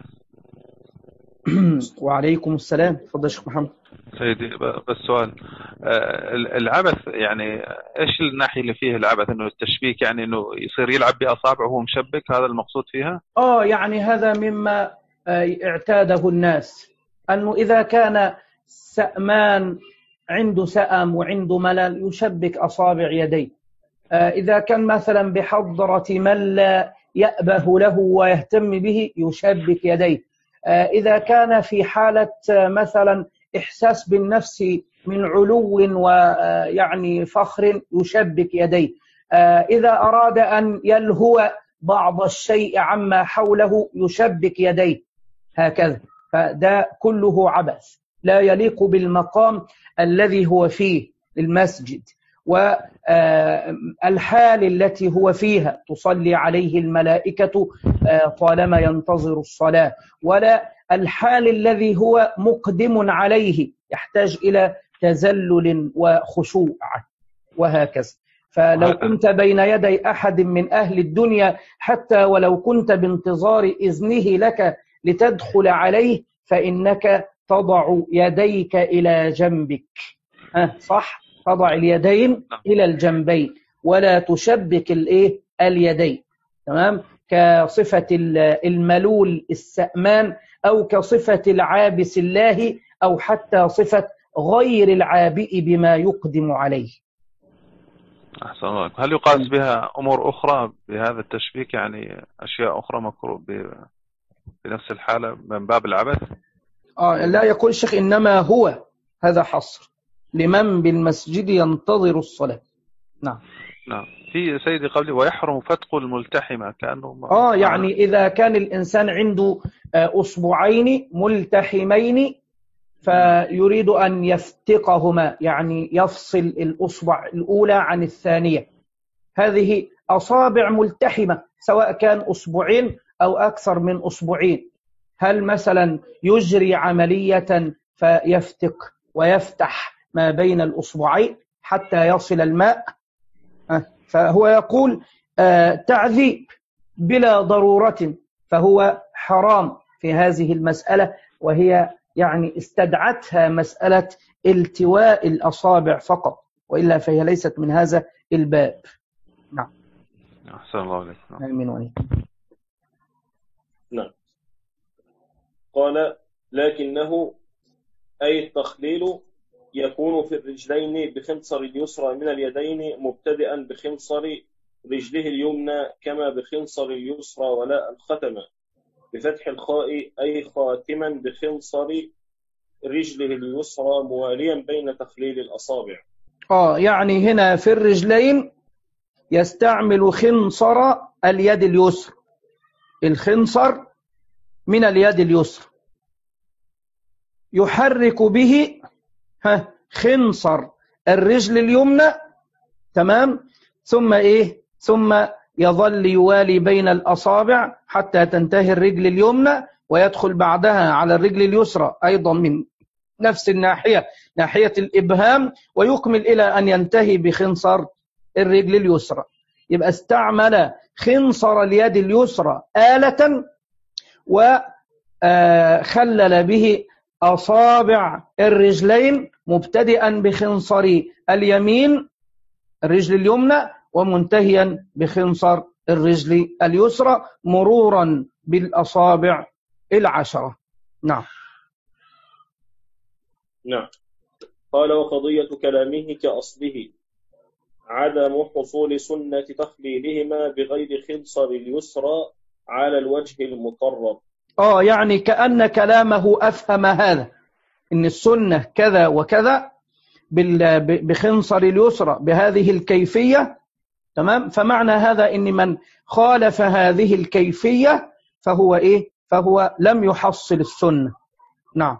وعليكم السلام. تفضل شيخ محمد. سيدي بس سؤال، العبث يعني ايش الناحية اللي فيه العبث؟ انه التشبيك يعني انه يصير يلعب بأصابعه وهو مشبك، هذا المقصود فيها؟ يعني هذا مما اعتاده الناس، انه اذا كان سأمان عنده سأم وعنده ملل يشبك أصابع يديه، إذا كان مثلا بحضرة من لا يأبه له ويهتم به يشبك يديه، إذا كان في حالة مثلا إحساس بالنفس من علو ويعني فخر يشبك يديه، إذا أراد أن يلهو بعض الشيء عما حوله يشبك يديه هكذا، فده كله عبث لا يليق بالمقام الذي هو فيه المسجد، والحال التي هو فيها تصلي عليه الملائكة طالما ينتظر الصلاة، ولا الحال الذي هو مقدم عليه يحتاج إلى تذلل وخشوع وهكذا. فلو كنت بين يدي أحد من أهل الدنيا حتى ولو كنت بانتظار إذنه لك لتدخل عليه فإنك تضع يديك إلى جنبك، صح؟ تضع اليدين إلى الجنبين ولا تشبك اليدين، تمام؟ كصفة الملول السأمان، أو كصفة العابس الله، أو حتى صفة غير العابئ بما يقدم عليه. أحسن الله. هل يقاس بها أمور أخرى بهذا التشبيك، يعني أشياء أخرى مكروه بنفس الحالة من باب العبث؟ لا يقول الشيخ إنما هو هذا حصر لمن بالمسجد ينتظر الصلاة. نعم. في سيدي قبلي ويحرم فتق الملتحمة كأنه يعني إذا كان الإنسان عنده أصبعين ملتحمين فيريد أن يفتقهما، يعني يفصل الأصبع الأولى عن الثانية، هذه أصابع ملتحمة سواء كان أصبعين أو أكثر من أصبعين، هل مثلا يجري عملية فيفتق ويفتح ما بين الأصبعين حتى يصل الماء؟ فهو يقول تعذيب بلا ضرورة، فهو حرام في هذه المسألة، وهي يعني استدعتها مسألة التواء الأصابع فقط، وإلا فهي ليست من هذا الباب. نعم. أحسن الله عليك. آمين وعليكم. نعم. قال لكنه أي التخليل يكون في الرجلين بخنصر اليسرى من اليدين مبتدئا بخنصر رجله اليمنى كما بخنصر اليسرى ولا الختم بفتح الخاء أي خاتما بخنصر رجله اليسرى مواليا بين تخليل الأصابع. يعني هنا في الرجلين يستعمل خنصر اليد اليسرى، الخنصر من اليد اليسرى يحرك به خنصر الرجل اليمنى، تمام؟ ثم يظل يوالي بين الأصابع حتى تنتهي الرجل اليمنى، ويدخل بعدها على الرجل اليسرى أيضا من نفس الناحية، ناحية الإبهام، ويكمل إلى أن ينتهي بخنصر الرجل اليسرى. يبقى استعمل خنصر اليد اليسرى آلة وخلل به أصابع الرجلين مبتدئا بخنصر اليمين الرجل اليمنى ومنتهيا بخنصر الرجل اليسرى مرورا بالأصابع العشرة. نعم. نعم. قال وقضية كلامه كأصله عدم حصول سنة تخليلهما بغير خنصر اليسرى على الوجه المقرر. يعني كأن كلامه أفهم هذا، إن السنة كذا وكذا بخنصر اليسرى بهذه الكيفية، تمام؟ فمعنى هذا إن من خالف هذه الكيفية فهو لم يحصل السنة. نعم.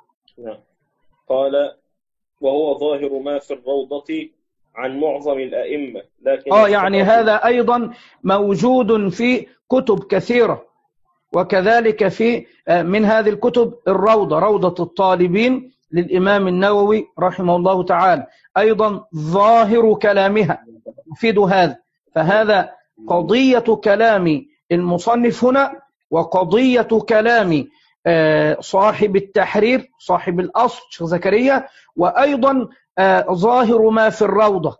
قال وهو ظاهر ما في الروضة عن معظم الأئمة، لكن يعني هذا أيضا موجود في كتب كثيرة، وكذلك في من هذه الكتب الروضة، روضة الطالبين للإمام النووي رحمه الله تعالى، أيضا ظاهر كلامها يفيد هذا. فهذا قضية كلام المصنف هنا وقضية كلام صاحب التحرير صاحب الأصل شيخ زكريا، وأيضا ظاهر ما في الروضة.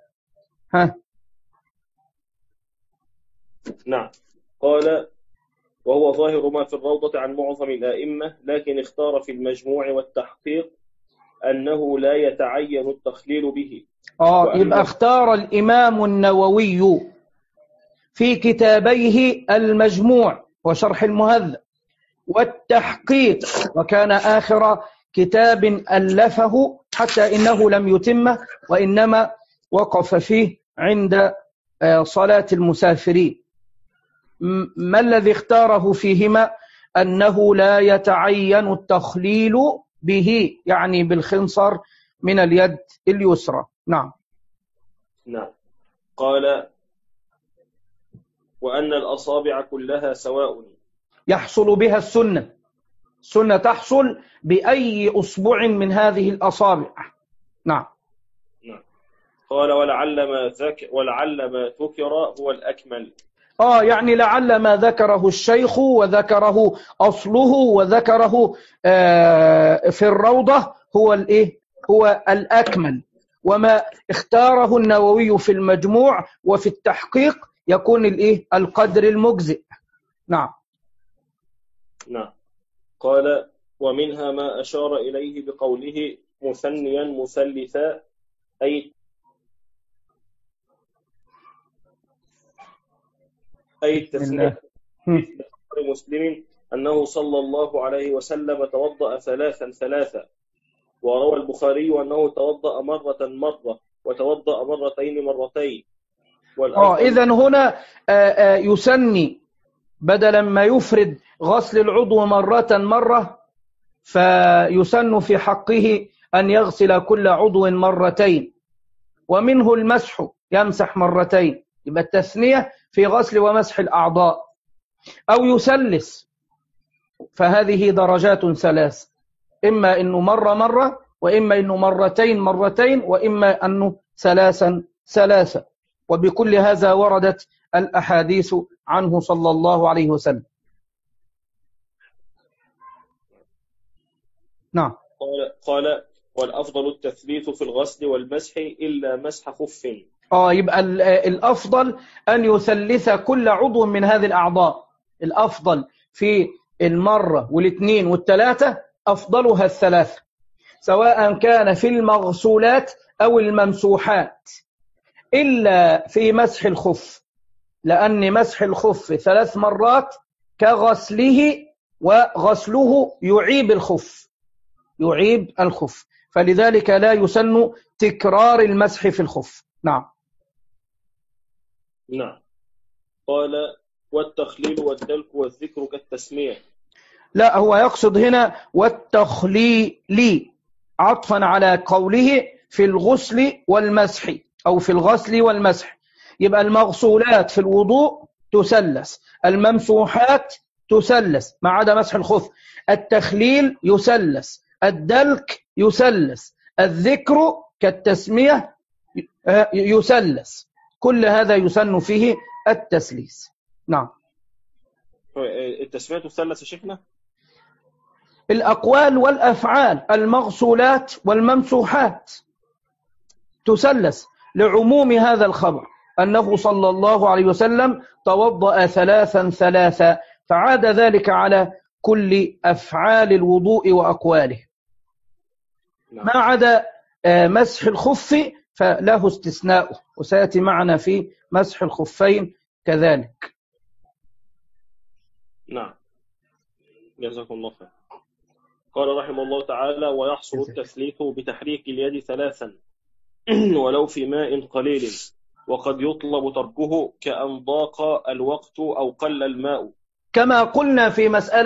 نعم. قال وهو ظاهر ما في الروضة عن معظم الأئمة، لكن اختار في المجموع والتحقيق أنه لا يتعين التخليل به. يبقى اختار الإمام النووي في كتابيه المجموع وشرح المهذب والتحقيق، وكان آخر كتاب ألفه حتى إنه لم يتمه، وإنما وقف فيه عند صلاة المسافرين. ما الذي اختاره فيهما؟ أنه لا يتعين التخليل به، يعني بالخنصر من اليد اليسرى. نعم. نعم. قال وأن الأصابع كلها سواء يحصل بها السنة. السنة تحصل بأي أصبع من هذه الأصابع. نعم. قال ولعل ما ذكر هو الأكمل. يعني لعل ما ذكره الشيخ وذكره أصله وذكره في الروضة هو الإيه؟ هو الأكمل. وما اختاره النووي في المجموع وفي التحقيق يكون الإيه؟ القدر المجزئ. نعم. نعم. قال ومنها ما أشار إليه بقوله مثنيا مثلثا، أي التثنية مسلم أنه صلى الله عليه وسلم توضأ ثلاثا، وروى البخاري أنه توضأ مرة وتوضأ مرتين. إذن هنا يسني بدلا ما يفرد غسل العضو مرة فيسن في حقه أن يغسل كل عضو مرتين، ومنه المسح يمسح مرتين، يبقى التثنية في غسل ومسح الأعضاء. أو يسلس، فهذه درجات ثلاث، إما أنه مرة وإما أنه مرتين وإما أنه ثلاثا. وبكل هذا وردت الأحاديث عنه صلى الله عليه وسلم. نعم. قال والأفضل التثبيت في الغسل والمسح إلا مسح خف. يبقى الأفضل أن يثلث كل عضو من هذه الأعضاء. الأفضل في المرة والاثنين والثلاثة أفضلها الثلاثة، سواء كان في المغسولات أو الممسوحات، إلا في مسح الخف، لأن مسح الخف 3 مرات كغسله، وغسله يعيب الخف، فلذلك لا يسن تكرار المسح في الخف. نعم. قال والتخليل والدلك والذكر كالتسمية. لا، هو يقصد هنا والتخليل عطفا على قوله في الغسل والمسح، أو في الغسل والمسح. يبقى المغسولات في الوضوء تسلس، الممسوحات تسلس ما عدا مسح الخف، التخليل يسلس، الدلك يسلس، الذكر كالتسمية يسلس، كل هذا يسن فيه التسليس. نعم. التسمية تسلس يا شيخنا؟ الأقوال والأفعال، المغسولات والممسوحات تسلس، لعموم هذا الخبر أنه صلى الله عليه وسلم توضأ ثلاثا، فعاد ذلك على كل أفعال الوضوء وأقواله. ما عدا مسح الخف فله استثناء، وسيأتي معنا في مسح الخفين كذلك. نعم. جزاكم الله خير. قال رحمه الله تعالى ويحصل التثليث بتحريك اليد 3 ولو في ماء قليل، وقد يطلب تركه كأن ضاق الوقت أو قل الماء، كما قلنا في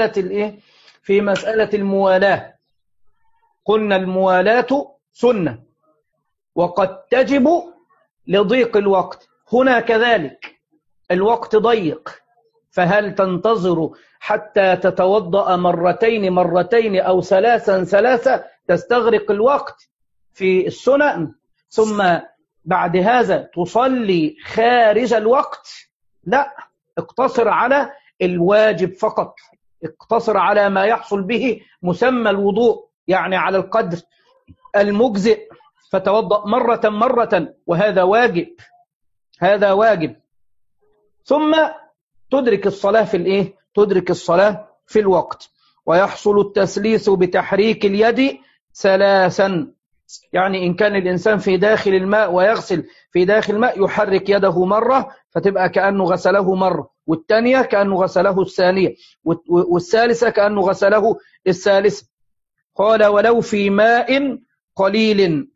مسألة الموالاة. قلنا الموالاة سنة وقد تجب لضيق الوقت، هنا كذلك الوقت ضيق، فهل تنتظر حتى تتوضأ مرتين أو ثلاثة تستغرق الوقت في السنن، ثم بعد هذا تصلي خارج الوقت؟ لا، اقتصر على الواجب فقط، اقتصر على ما يحصل به مسمى الوضوء، يعني على القدر المجزئ، فتوضأ مرة، وهذا واجب، هذا واجب. ثم تدرك الصلاة في الوقت. ويحصل التسليس بتحريك اليد 3، يعني إن كان الإنسان في داخل الماء ويغسل في داخل الماء يحرك يده مرة فتبقى كأنه غسله مرة، والثانية كأنه غسله الثانية، والثالثة كأنه غسله الثالثة. قال ولو في ماء قليل.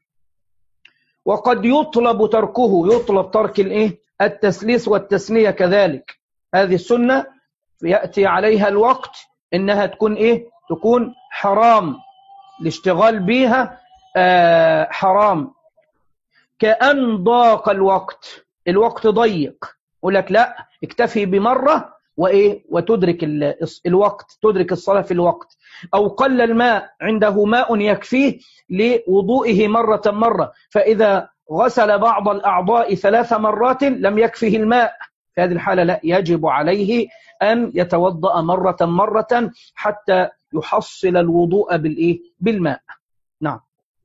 وقد يطلب تركه، يطلب ترك التسليس والتسنية كذلك، هذه السنة يأتي عليها الوقت إنها تكون إيه؟ تكون حرام، الاشتغال بها حرام. كأن ضاق الوقت ضيق، يقول لك لا اكتفي بمرة وإيه؟ وتدرك الوقت، تدرك الصلاة في الوقت. أو قل الماء، عنده ماء يكفيه لوضوئه مرة، فإذا غسل بعض الأعضاء 3 مرات لم يكفه الماء، في هذه الحالة لا، يجب عليه أن يتوضأ مرة حتى يحصل الوضوء بالماء. نعم.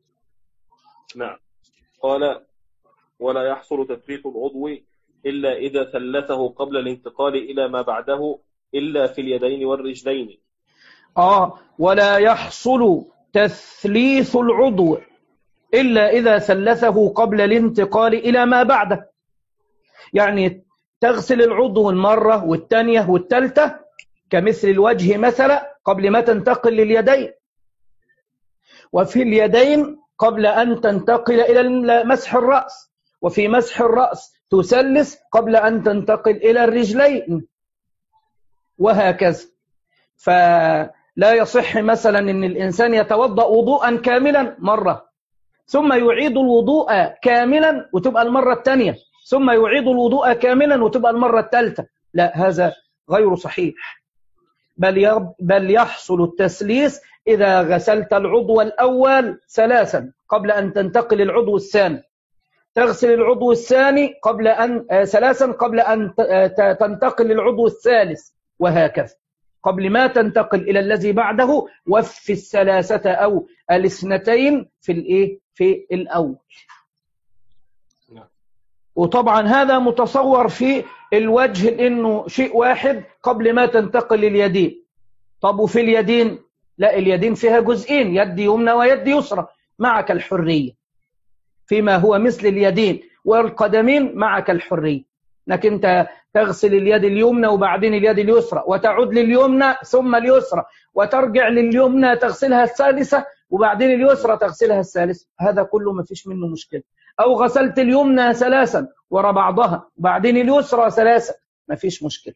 قال ولا يحصل تثليث العضو إلا إذا ثلثه قبل الانتقال إلى ما بعده إلا في اليدين والرجلين. ولا يحصل تثليث العضو إلا إذا ثلثه قبل الانتقال إلى ما بعده، يعني تغسل العضو المرة والثانية والثالثة، كمثل الوجه مثلا قبل ما تنتقل لليدين، وفي اليدين قبل أن تنتقل إلى مسح الرأس، وفي مسح الرأس تثلث قبل أن تنتقل إلى الرجلين، وهكذا. فلا يصح مثلا أن الإنسان يتوضأ وضوءا كاملا مرة ثم يعيد الوضوء كاملا وتبقى المرة الثانية، ثم يعيد الوضوء كاملا وتبقى المرة الثالثة، لا، هذا غير صحيح. بل يحصل التثليث إذا غسلت العضو الأول 3 قبل أن تنتقل العضو الثاني، تغسل العضو الثاني 3 قبل أن تنتقل العضو الثالث، وهكذا. قبل ما تنتقل إلى الذي بعده وفي 3 أو 2 في الأول. وطبعا هذا متصور في الوجه لأنه شيء واحد قبل ما تنتقل لليدين. طب وفي اليدين؟ لا، اليدين فيها جزئين، يد يمنى ويد يسرى، معك الحرية فيما هو مثل اليدين، والقدمين معك الحرية، لكن انت تغسل اليد اليمنى وبعدين اليد اليسرى، وتعود لليمنى ثم اليسرى، وترجع لليمنى تغسلها الثالثة وبعدين اليسرى تغسلها الثالثة، هذا كله ما فيش منه مشكلة. أو غسلت اليمنى 3 وراء بعضها وبعدين اليسرى 3، ما فيش مشكلة.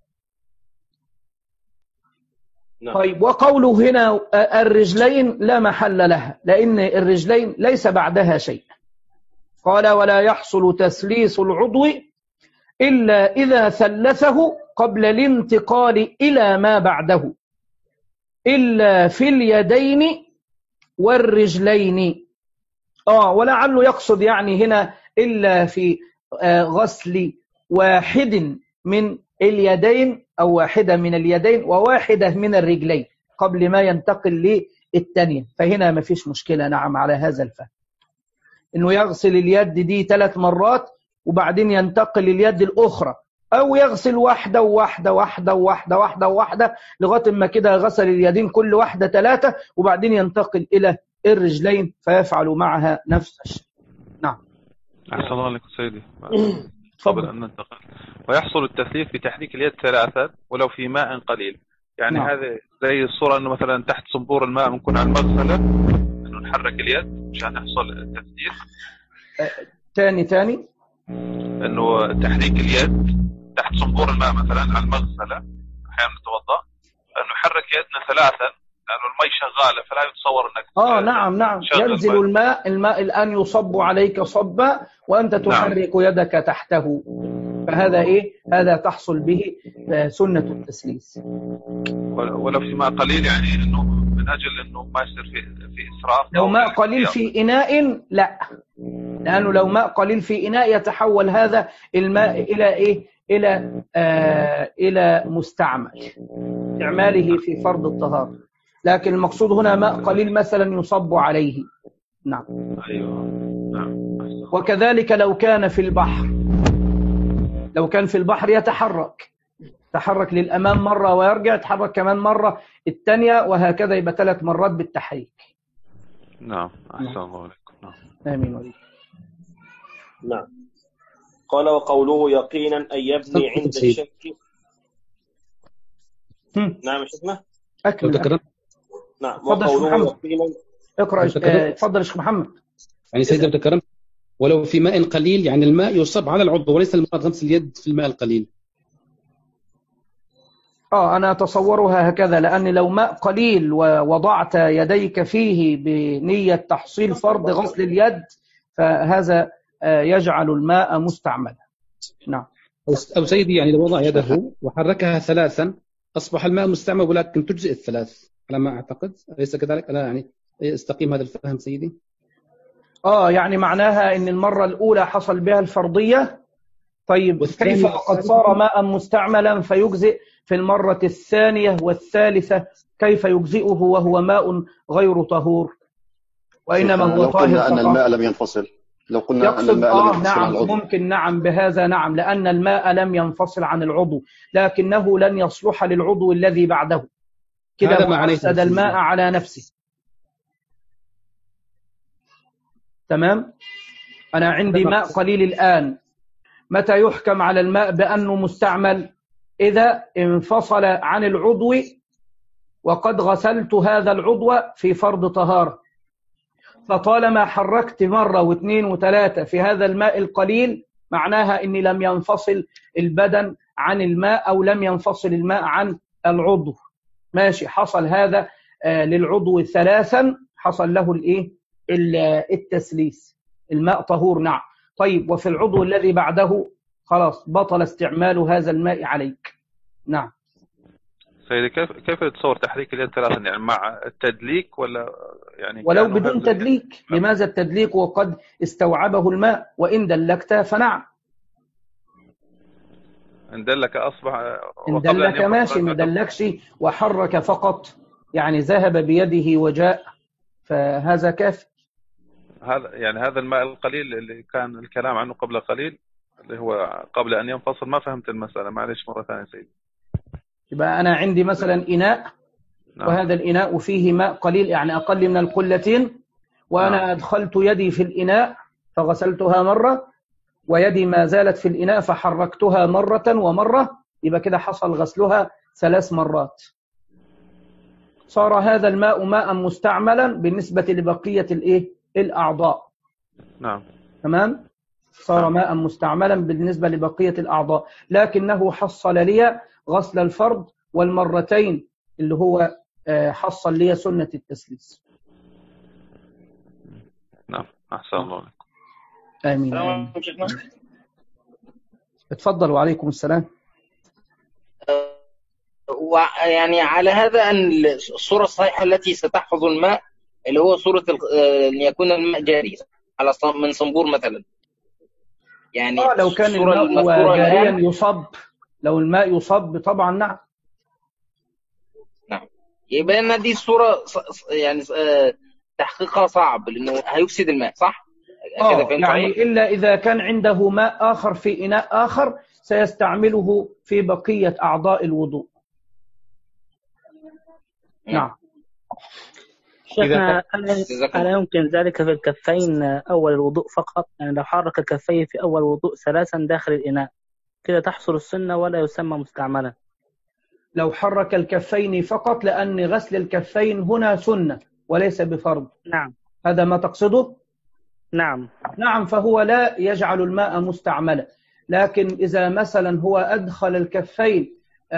طيب، وقوله هنا الرجلين لا محل لها، لأن الرجلين ليس بعدها شيء. قال ولا يحصل تثليث العضو إلا إذا ثلثه قبل الانتقال إلى ما بعده إلا في اليدين والرجلين. ولعله يقصد يعني هنا إلا في غسل واحد من اليدين أو واحدة من اليدين وواحدة من الرجلين قبل ما ينتقل للثانية، فهنا ما فيش مشكلة. نعم، على هذا الفهم إنه يغسل اليد دي 3 مرات وبعدين ينتقل لليد الأخرى، أو يغسل واحدة وواحدة واحدة وواحدة واحدة وواحدة لغاية ما كده غسل اليدين كل واحدة 3 وبعدين ينتقل إلى الرجلين فيفعل معها نفس الشيء. نعم. أحسن الله عليك سيدي. قبل أن ننتقل، ويحصل التثليث بتحريك اليد 3 ولو في ماء قليل، يعني نعم. هذا زي الصورة أنه مثلا تحت صنبور الماء ممكن على المغسلة أنه نحرك اليد مشان يحصل التثليث. تاني أنه تحريك اليد تحت صنبور الماء مثلا على المغسلة أحيانا نتوضأ، أنه نحرك يدنا 3 لأنه الماء شغالة فلا يتصور أنك نعم ينزل الماء الآن يصب عليك صبا وأنت تحرك يدك تحته، فهذا هذا تحصل به سنة التثليث. ولو في ماء قليل، يعني أنه من أجل أنه ما يصير في إسراف. لو ماء قليل في إناء لا، لأنه لو ماء قليل في إناء يتحول هذا الماء إلى إلى مستعمل استعماله في فرض الطهارة، لكن المقصود هنا ماء قليل مثلا يصب عليه. نعم. نعم. وكذلك لو كان في البحر يتحرك للأمام مرة ويرجع، يتحرك كمان مرة الثانية، وهكذا يبقى 3 مرات بالتحريك. نعم. أحسن الله عليكم. نعم. آمين عليكم. نعم. قال وقوله يقينا أن يبني عند الشك. نعم شيخنا. أكمل. نعم. وقوله يقينا. اقرأ. تفضل يا شيخ محمد. يعني سيدنا تكرم ولو في ماء قليل، يعني الماء يصب على العضو وليس المراد غمس اليد في الماء القليل. أنا أتصورها هكذا، لأن لو ماء قليل ووضعت يديك فيه بنية تحصيل فرض غسل اليد فهذا يجعل الماء مستعملا. نعم. أو سيدي يعني لو وضع يده وحركها ثلاثا أصبح الماء مستعمل ولكن تجزئ الثلاث على ما أعتقد، أليس كذلك؟ أنا يعني استقيم هذا الفهم سيدي. يعني معناها إن المرة الأولى حصل بها الفرضية، طيب كيف وقد صار ماء مستعملا فيجزئ في المرة الثانية والثالثة؟ كيف يجزئه وهو ماء غير طهور وإنما هو طاهر؟ لو قلنا أن الماء لم ينفصل، لو قلنا أن الماء لم ينفصل عن العضو. ممكن نعم بهذا، نعم، لأن الماء لم ينفصل عن العضو لكنه لن يصلح للعضو الذي بعده، كده أفسد الماء على نفسه. تمام. أنا عندي ماء قليل الآن، متى يحكم على الماء بأنه مستعمل؟ إذا انفصل عن العضو وقد غسلت هذا العضو في فرض طهارة، فطالما حركت مرة واثنين وثلاثة في هذا الماء القليل معناها أني لم ينفصل البدن عن الماء أو لم ينفصل الماء عن العضو. ماشي، حصل هذا للعضو ثلاثا، حصل له التسليس، الماء طهور. نعم. طيب وفي العضو الذي بعده خلاص بطل استعمال هذا الماء عليك. نعم. سيدي كيف يتصور تحريك اليد ثلاثا؟ يعني مع التدليك ولا يعني ولو بدون تدليك؟ لماذا التدليك وقد استوعبه الماء؟ وإن دلكت فنعم. إن دلك أصبح، إن دلك ماشي، ما دلكش وحرك فقط يعني ذهب بيده وجاء فهذا كافي. هذا الماء القليل اللي كان الكلام عنه قبل قليل اللي هو قبل أن ينفصل، ما فهمت المسألة، معلش مرة ثانية سيدي. يبقى أنا عندي مثلا إناء، نعم، وهذا الإناء فيه ماء قليل يعني أقل من القلتين، وأنا نعم أدخلت يدي في الإناء فغسلتها مرة ويدي ما زالت في الإناء فحركتها مرة ومرة، يبقى كده حصل غسلها 3 مرات، صار هذا الماء ماء مستعملا بالنسبة لبقية الأعضاء. نعم. تمام. صار ماء مستعملا بالنسبة لبقية الأعضاء، لكنه حصل لي غسل الفرض والمرتين اللي هو حصل لي سنة التسليس. نعم. أحسن الله عليكم. آمين. اتفضل. وعليكم السلام. ويعني على هذا أن الصورة الصحيحة التي ستحفظ الماء اللي هو صورة أن يكون الماء جاري على من صنبور مثلا، يعني لو كان الماء جاريا يصب، لو الماء يصب طبعا نعم. نعم. يبقى أن دي الصورة يعني تحقيقها صعب لأنه هيفسد الماء، صح؟ يعني إلا إذا كان عنده ماء آخر في إناء آخر سيستعمله في بقية أعضاء الوضوء. نعم. شيخنا ألا يمكن ذلك في الكفين أول الوضوء فقط؟ يعني لو حرك الكفين في أول الوضوء 3 داخل الإناء كده تحصل السنة ولا يسمى مستعملا؟ لو حرك الكفين فقط، لأن غسل الكفين هنا سنة وليس بفرض. نعم. هذا ما تقصده؟ نعم. نعم. فهو لا يجعل الماء مستعملا، لكن إذا مثلا هو أدخل الكفين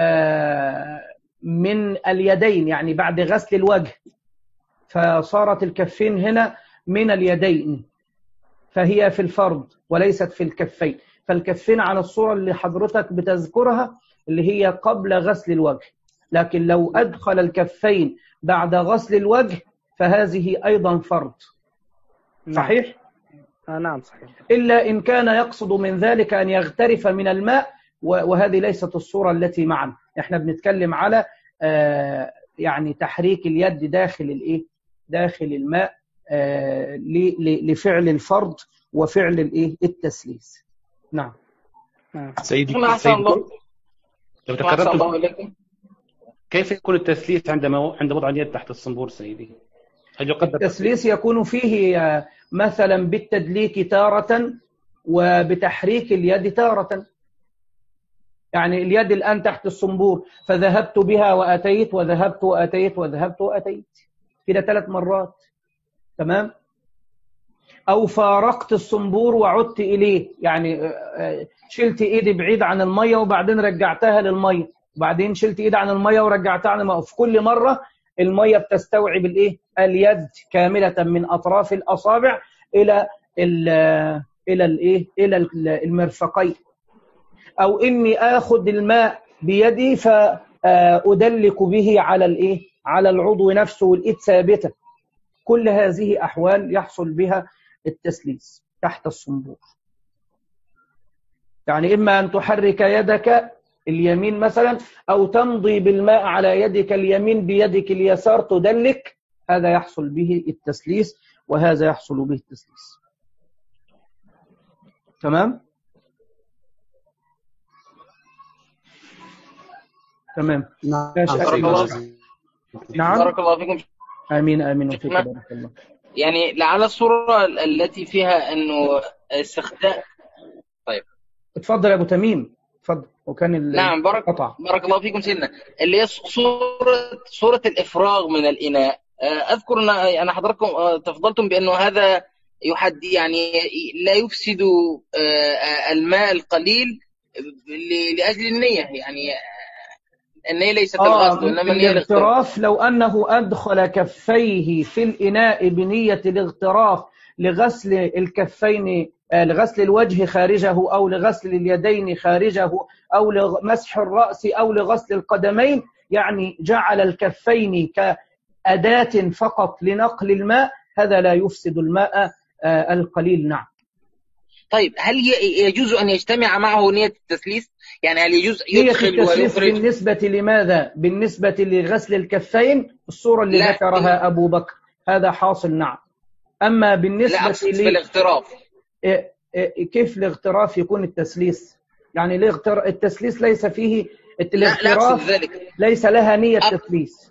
من اليدين يعني بعد غسل الوجه فصارت الكفين هنا من اليدين فهي في الفرض وليست في الكفين، فالكفين على الصورة اللي حضرتك بتذكرها اللي هي قبل غسل الوجه، لكن لو أدخل الكفين بعد غسل الوجه فهذه أيضا فرض. صحيح؟ نعم صحيح. إلا إن كان يقصد من ذلك أن يغترف من الماء، وهذه ليست الصورة التي معنا. احنا بنتكلم على يعني تحريك اليد داخل الماء لفعل الفرض وفعل التسليس. نعم. سيدي لو تكررت كيف يكون التسليس عند وضع اليد تحت الصنبور سيدي؟ هل يقدر التسليس يكون فيه مثلا بالتدليك تارة وبتحريك اليد تارة. يعني اليد الآن تحت الصنبور فذهبت بها وأتيت وذهبت وأتيت وذهبت وأتيت كده 3 مرات. تمام. أو فارقت الصنبور وعدت إليه، يعني شلت إيدي بعيد عن المية وبعدين رجعتها للمية وبعدين شلت ايد عن الميه ورجعتها عن الميه، في كل مره الميه بتستوعب الايه؟ اليد كامله من اطراف الاصابع الى الايه؟ الى المرفقين. او اني اخذ الماء بيدي فادلك به على الايه؟ على العضو نفسه والايد ثابته. كل هذه احوال يحصل بها التسليس تحت الصنبور. يعني اما ان تحرك يدك اليمين مثلا، او تمضي بالماء على يدك اليمين بيدك اليسار تدلك، هذا يحصل به التسليس، وهذا يحصل به التسليس. تمام؟ تمام. نعم. بارك الله فيكم. امين امين وفيك بارك الله. يعني لعل الصورة التي فيها انه استخدام. طيب اتفضل يا ابو تميم، اتفضل. وكان نعم بارك الله فيكم سيدنا، اللي هي صورة الافراغ من الاناء. اذكر ان حضراتكم تفضلتم بانه هذا يعني لا يفسد الماء القليل لاجل النية، يعني النية ليست القصد وانما النية الاغتراف. لو انه ادخل كفيه في الاناء بنية الاغتراف لغسل الكفين، لغسل الوجه خارجه، او لغسل اليدين خارجه، او لمسح الرأس، او لغسل القدمين، يعني جعل الكفين كأداة فقط لنقل الماء، هذا لا يفسد الماء القليل. نعم. طيب هل يجوز أن يجتمع معه نية التسليس؟ يعني هل يجوز يدخل ويخرج؟ بالنسبة لماذا؟ بالنسبة لغسل الكفين، الصورة اللي ذكرها أبو بكر هذا حاصل. نعم. أما بالنسبة في الاغتراف، كيف الاغتراف يكون التسليس؟ يعني التسليس ليس فيه الاغتراف، ليس لها نية تسليس.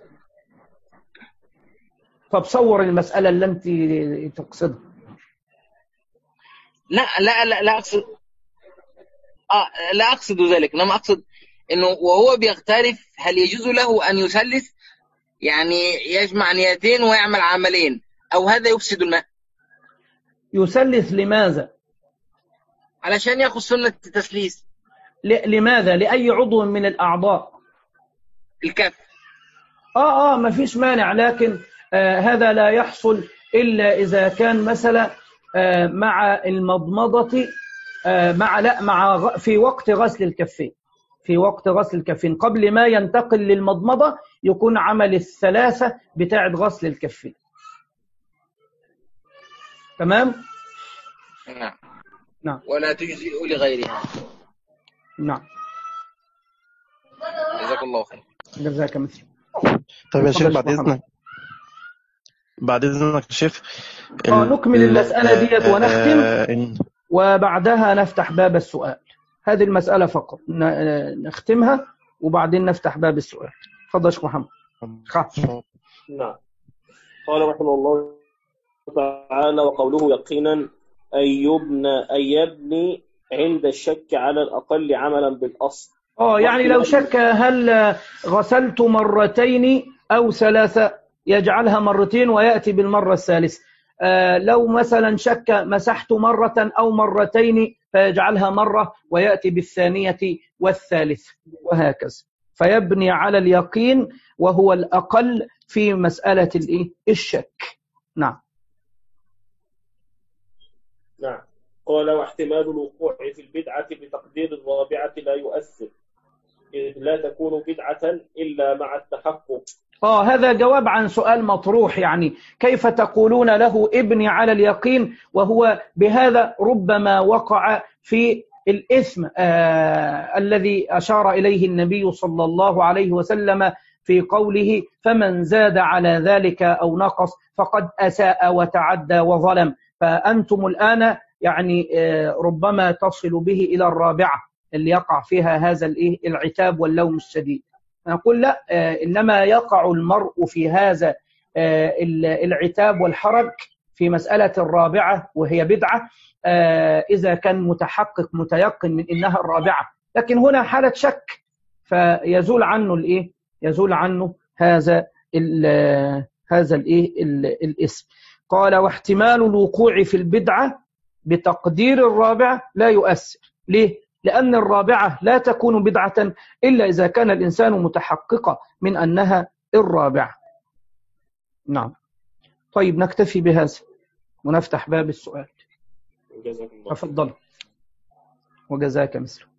فبصور المسألة اللي أنت تقصدها. لا أقصد لا أقصد ذلك، إنما أقصد إنه وهو بيغترف هل يجوز له أن يسلس، يعني يجمع نيتين ويعمل عملين، أو هذا يفسد الماء؟ يسلس لماذا؟ علشان يأخذ سنة التسليس. لماذا؟ لأي عضو من الأعضاء؟ الكف. ما فيش مانع، لكن هذا لا يحصل إلا إذا كان مثلا مع المضمضة، مع في وقت غسل الكفين، في وقت غسل الكفين قبل ما ينتقل للمضمضة يكون عمل الثلاثة بتاعة غسل الكفين. تمام؟ نعم. ولا تجزئ لغيرها. نعم. جزاك الله خير. جزاك مثل. طيب يا شيخ بعد إذنك يا شيخ نكمل المسألة ديت ونختم، وبعدها نفتح باب السؤال. هذه المسألة فقط نختمها وبعدين نفتح باب السؤال. تفضل شيخ محمد. نعم. قال رحمه الله تعالى: وقوله يقينا أن يبني عند الشك على الأقل عملا بالأصل. يعني لو شك هل غسلت مرتين أو ثلاثة يجعلها مرتين ويأتي بالمرة الثالثة. لو مثلا شك مسحت مرة أو مرتين فيجعلها مرة ويأتي بالثانية والثالثة، وهكذا. فيبني على اليقين وهو الأقل في مسألة الشك. نعم. نعم. قال: واحتمال الوقوع في البدعة بتقدير الرابعة لا يؤثر، إذ لا تكون بدعة إلا مع التحقق. هذا جواب عن سؤال مطروح، يعني كيف تقولون له ابني على اليقين وهو بهذا ربما وقع في الإثم الذي أشار إليه النبي صلى الله عليه وسلم في قوله: فمن زاد على ذلك أو نقص فقد أساء وتعدى وظلم. فأنتم الآن يعني ربما تصل به إلى الرابعة اللي يقع فيها هذا العتاب واللوم الشديد. نقول لا، إنما يقع المرء في هذا العتاب والحرج في مسألة الرابعة وهي بدعة إذا كان متحقق متيقن من إنها الرابعة، لكن هنا حالة شك فيزول عنه يزول عنه هذا الاسم. قال: واحتمال الوقوع في البدعة بتقدير الرابعة لا يؤثر. ليه؟ لأن الرابعة لا تكون بدعة إلا إذا كان الإنسان متحقق من أنها الرابعة. نعم. طيب نكتفي بهذا ونفتح باب السؤال. تفضل. وجزاك مثله.